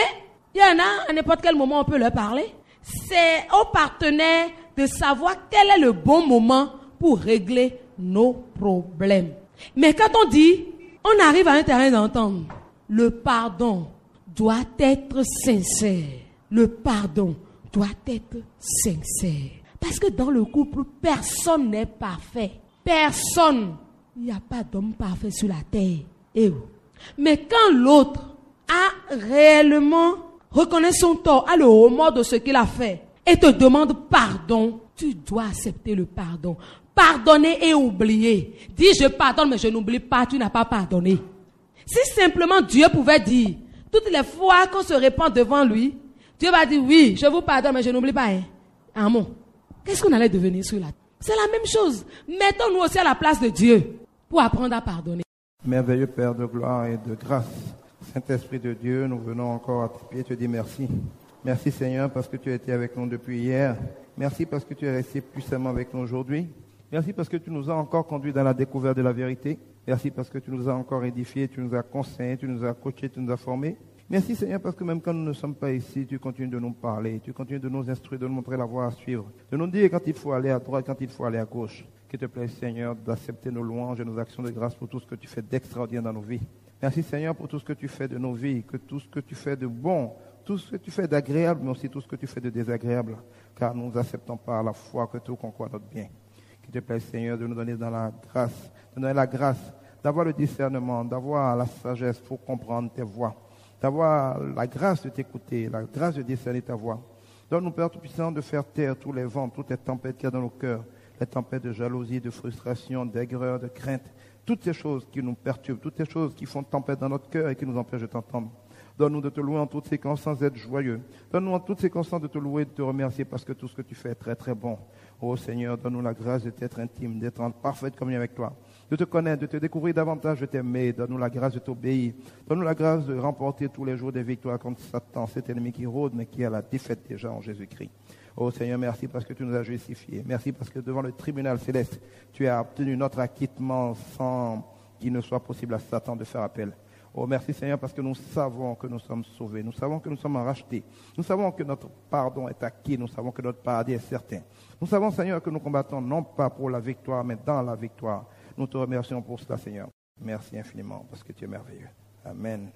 S4: Il y en a, à n'importe quel moment, on peut leur parler. C'est aux partenaires de savoir quel est le bon moment pour régler nos problèmes. Mais quand on dit, on arrive à un terrain d'entente, le pardon doit être sincère. Le pardon doit être sincère. Parce que dans le couple, personne n'est parfait. Personne. Il n'y a pas d'homme parfait sur la terre. Et mais quand l'autre a réellement reconnaît son tort, a le remords de ce qu'il a fait et te demande pardon, tu dois accepter le pardon. Pardonner et oublier. Dis je pardonne mais je n'oublie pas, tu n'as pas pardonné. Si simplement Dieu pouvait dire, toutes les fois qu'on se répand devant lui, Dieu va dire oui, je vous pardonne mais je n'oublie pas. Hein. Amen. Qu'est-ce qu'on allait devenir sur la terre? C'est la même chose. Mettons-nous aussi à la place de Dieu pour apprendre à pardonner.
S3: Merveilleux Père de gloire et de grâce, Saint-Esprit de Dieu, nous venons encore à tes pieds te dire merci. Merci Seigneur parce que tu as été avec nous depuis hier. Merci parce que tu es resté puissamment avec nous aujourd'hui. Merci parce que tu nous as encore conduits dans la découverte de la vérité. Merci parce que tu nous as encore édifiés, tu nous as conseillés, tu nous as coachés, tu nous as formés. Merci Seigneur parce que même quand nous ne sommes pas ici, tu continues de nous parler, tu continues de nous instruire, de nous montrer la voie à suivre, de nous dire quand il faut aller à droite, quand il faut aller à gauche. Qu'il te plaît Seigneur d'accepter nos louanges et nos actions de grâce pour tout ce que tu fais d'extraordinaire dans nos vies. Merci Seigneur pour tout ce que tu fais de nos vies, que tout ce que tu fais de bon, tout ce que tu fais d'agréable, mais aussi tout ce que tu fais de désagréable, car nous acceptons par la foi que tout concourt notre bien. Qu'il te plaît Seigneur de nous donner dans la grâce, de nous donner la grâce, d'avoir le discernement, d'avoir la sagesse pour comprendre tes voies, d'avoir la grâce de t'écouter, la grâce de discerner ta voix. Donne-nous, Père Tout-Puissant, de faire taire tous les vents, toutes les tempêtes qu'il y a dans nos cœurs, les tempêtes de jalousie, de frustration, d'aigreur, de crainte, toutes ces choses qui nous perturbent, toutes ces choses qui font tempête dans notre cœur et qui nous empêchent de t'entendre. Donne-nous de te louer en toutes circonstances, d'être joyeux. Donne-nous en toutes circonstances de te louer et de te remercier parce que tout ce que tu fais est très très bon. Oh Seigneur, donne-nous la grâce de t'être intime, d'être en parfaite communion avec toi, de te connaître, de te découvrir davantage, de t'aimer. Donne-nous la grâce de t'obéir. Donne-nous la grâce de remporter tous les jours des victoires contre Satan, cet ennemi qui rôde mais qui a la défaite déjà en Jésus-Christ. Oh Seigneur, merci parce que tu nous as justifiés. Merci parce que devant le tribunal céleste, tu as obtenu notre acquittement sans qu'il ne soit possible à Satan de faire appel. Oh merci Seigneur parce que nous savons que nous sommes sauvés. Nous savons que nous sommes rachetés. Nous savons que notre pardon est acquis. Nous savons que notre paradis est certain. Nous savons Seigneur que nous combattons non pas pour la victoire mais dans la victoire. Nous te remercions pour cela Seigneur. Merci infiniment parce que tu es merveilleux. Amen.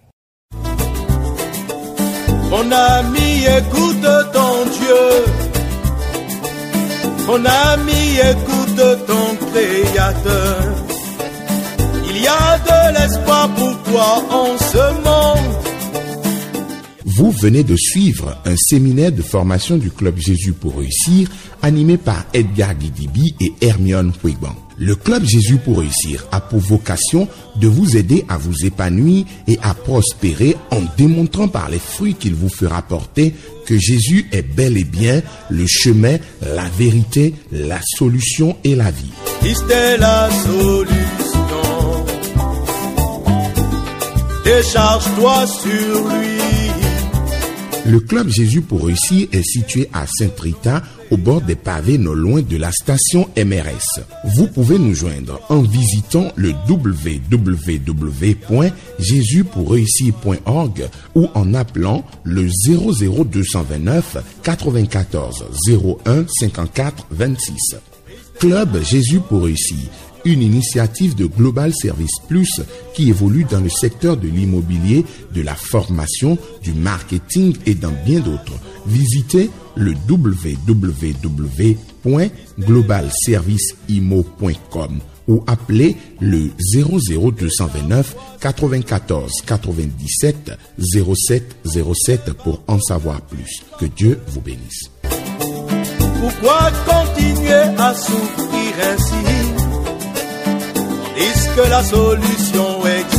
S1: Mon ami, écoute ton Dieu. Mon ami, écoute ton Créateur. Il y a de l'espoir pour toi en ce monde.
S2: Vous venez de suivre un séminaire de formation du Club Jésus pour réussir, animé par Edgar Guidibi et Hermione Huigban. Le Club Jésus pour réussir a pour vocation de vous aider à vous épanouir et à prospérer en démontrant par les fruits qu'il vous fera porter que Jésus est bel et bien le chemin, la vérité, la solution et la vie.
S1: Christ est la solution. Décharge-toi sur lui.
S2: Le Club Jésus pour réussir est situé à Saint-Rita, au bord des pavés non loin de la station M R S. Vous pouvez nous joindre en visitant le w w w point jésus pour réussir point org ou en appelant le zéro zéro deux cent vingt-neuf quatre-vingt-quatorze zéro un cinquante-quatre vingt-six. Club Jésus pour réussir, une initiative de Global Service Plus qui évolue dans le secteur de l'immobilier, de la formation, du marketing et dans bien d'autres. Visitez le w w w point global service immo point com ou appelez le zéro zéro deux cent vingt-neuf quatre-vingt-quatorze quatre-vingt-dix-sept zéro sept zéro sept pour en savoir plus. Que Dieu vous bénisse.
S1: Pourquoi continuer à souffrir ainsi? Est-ce que la solution existe?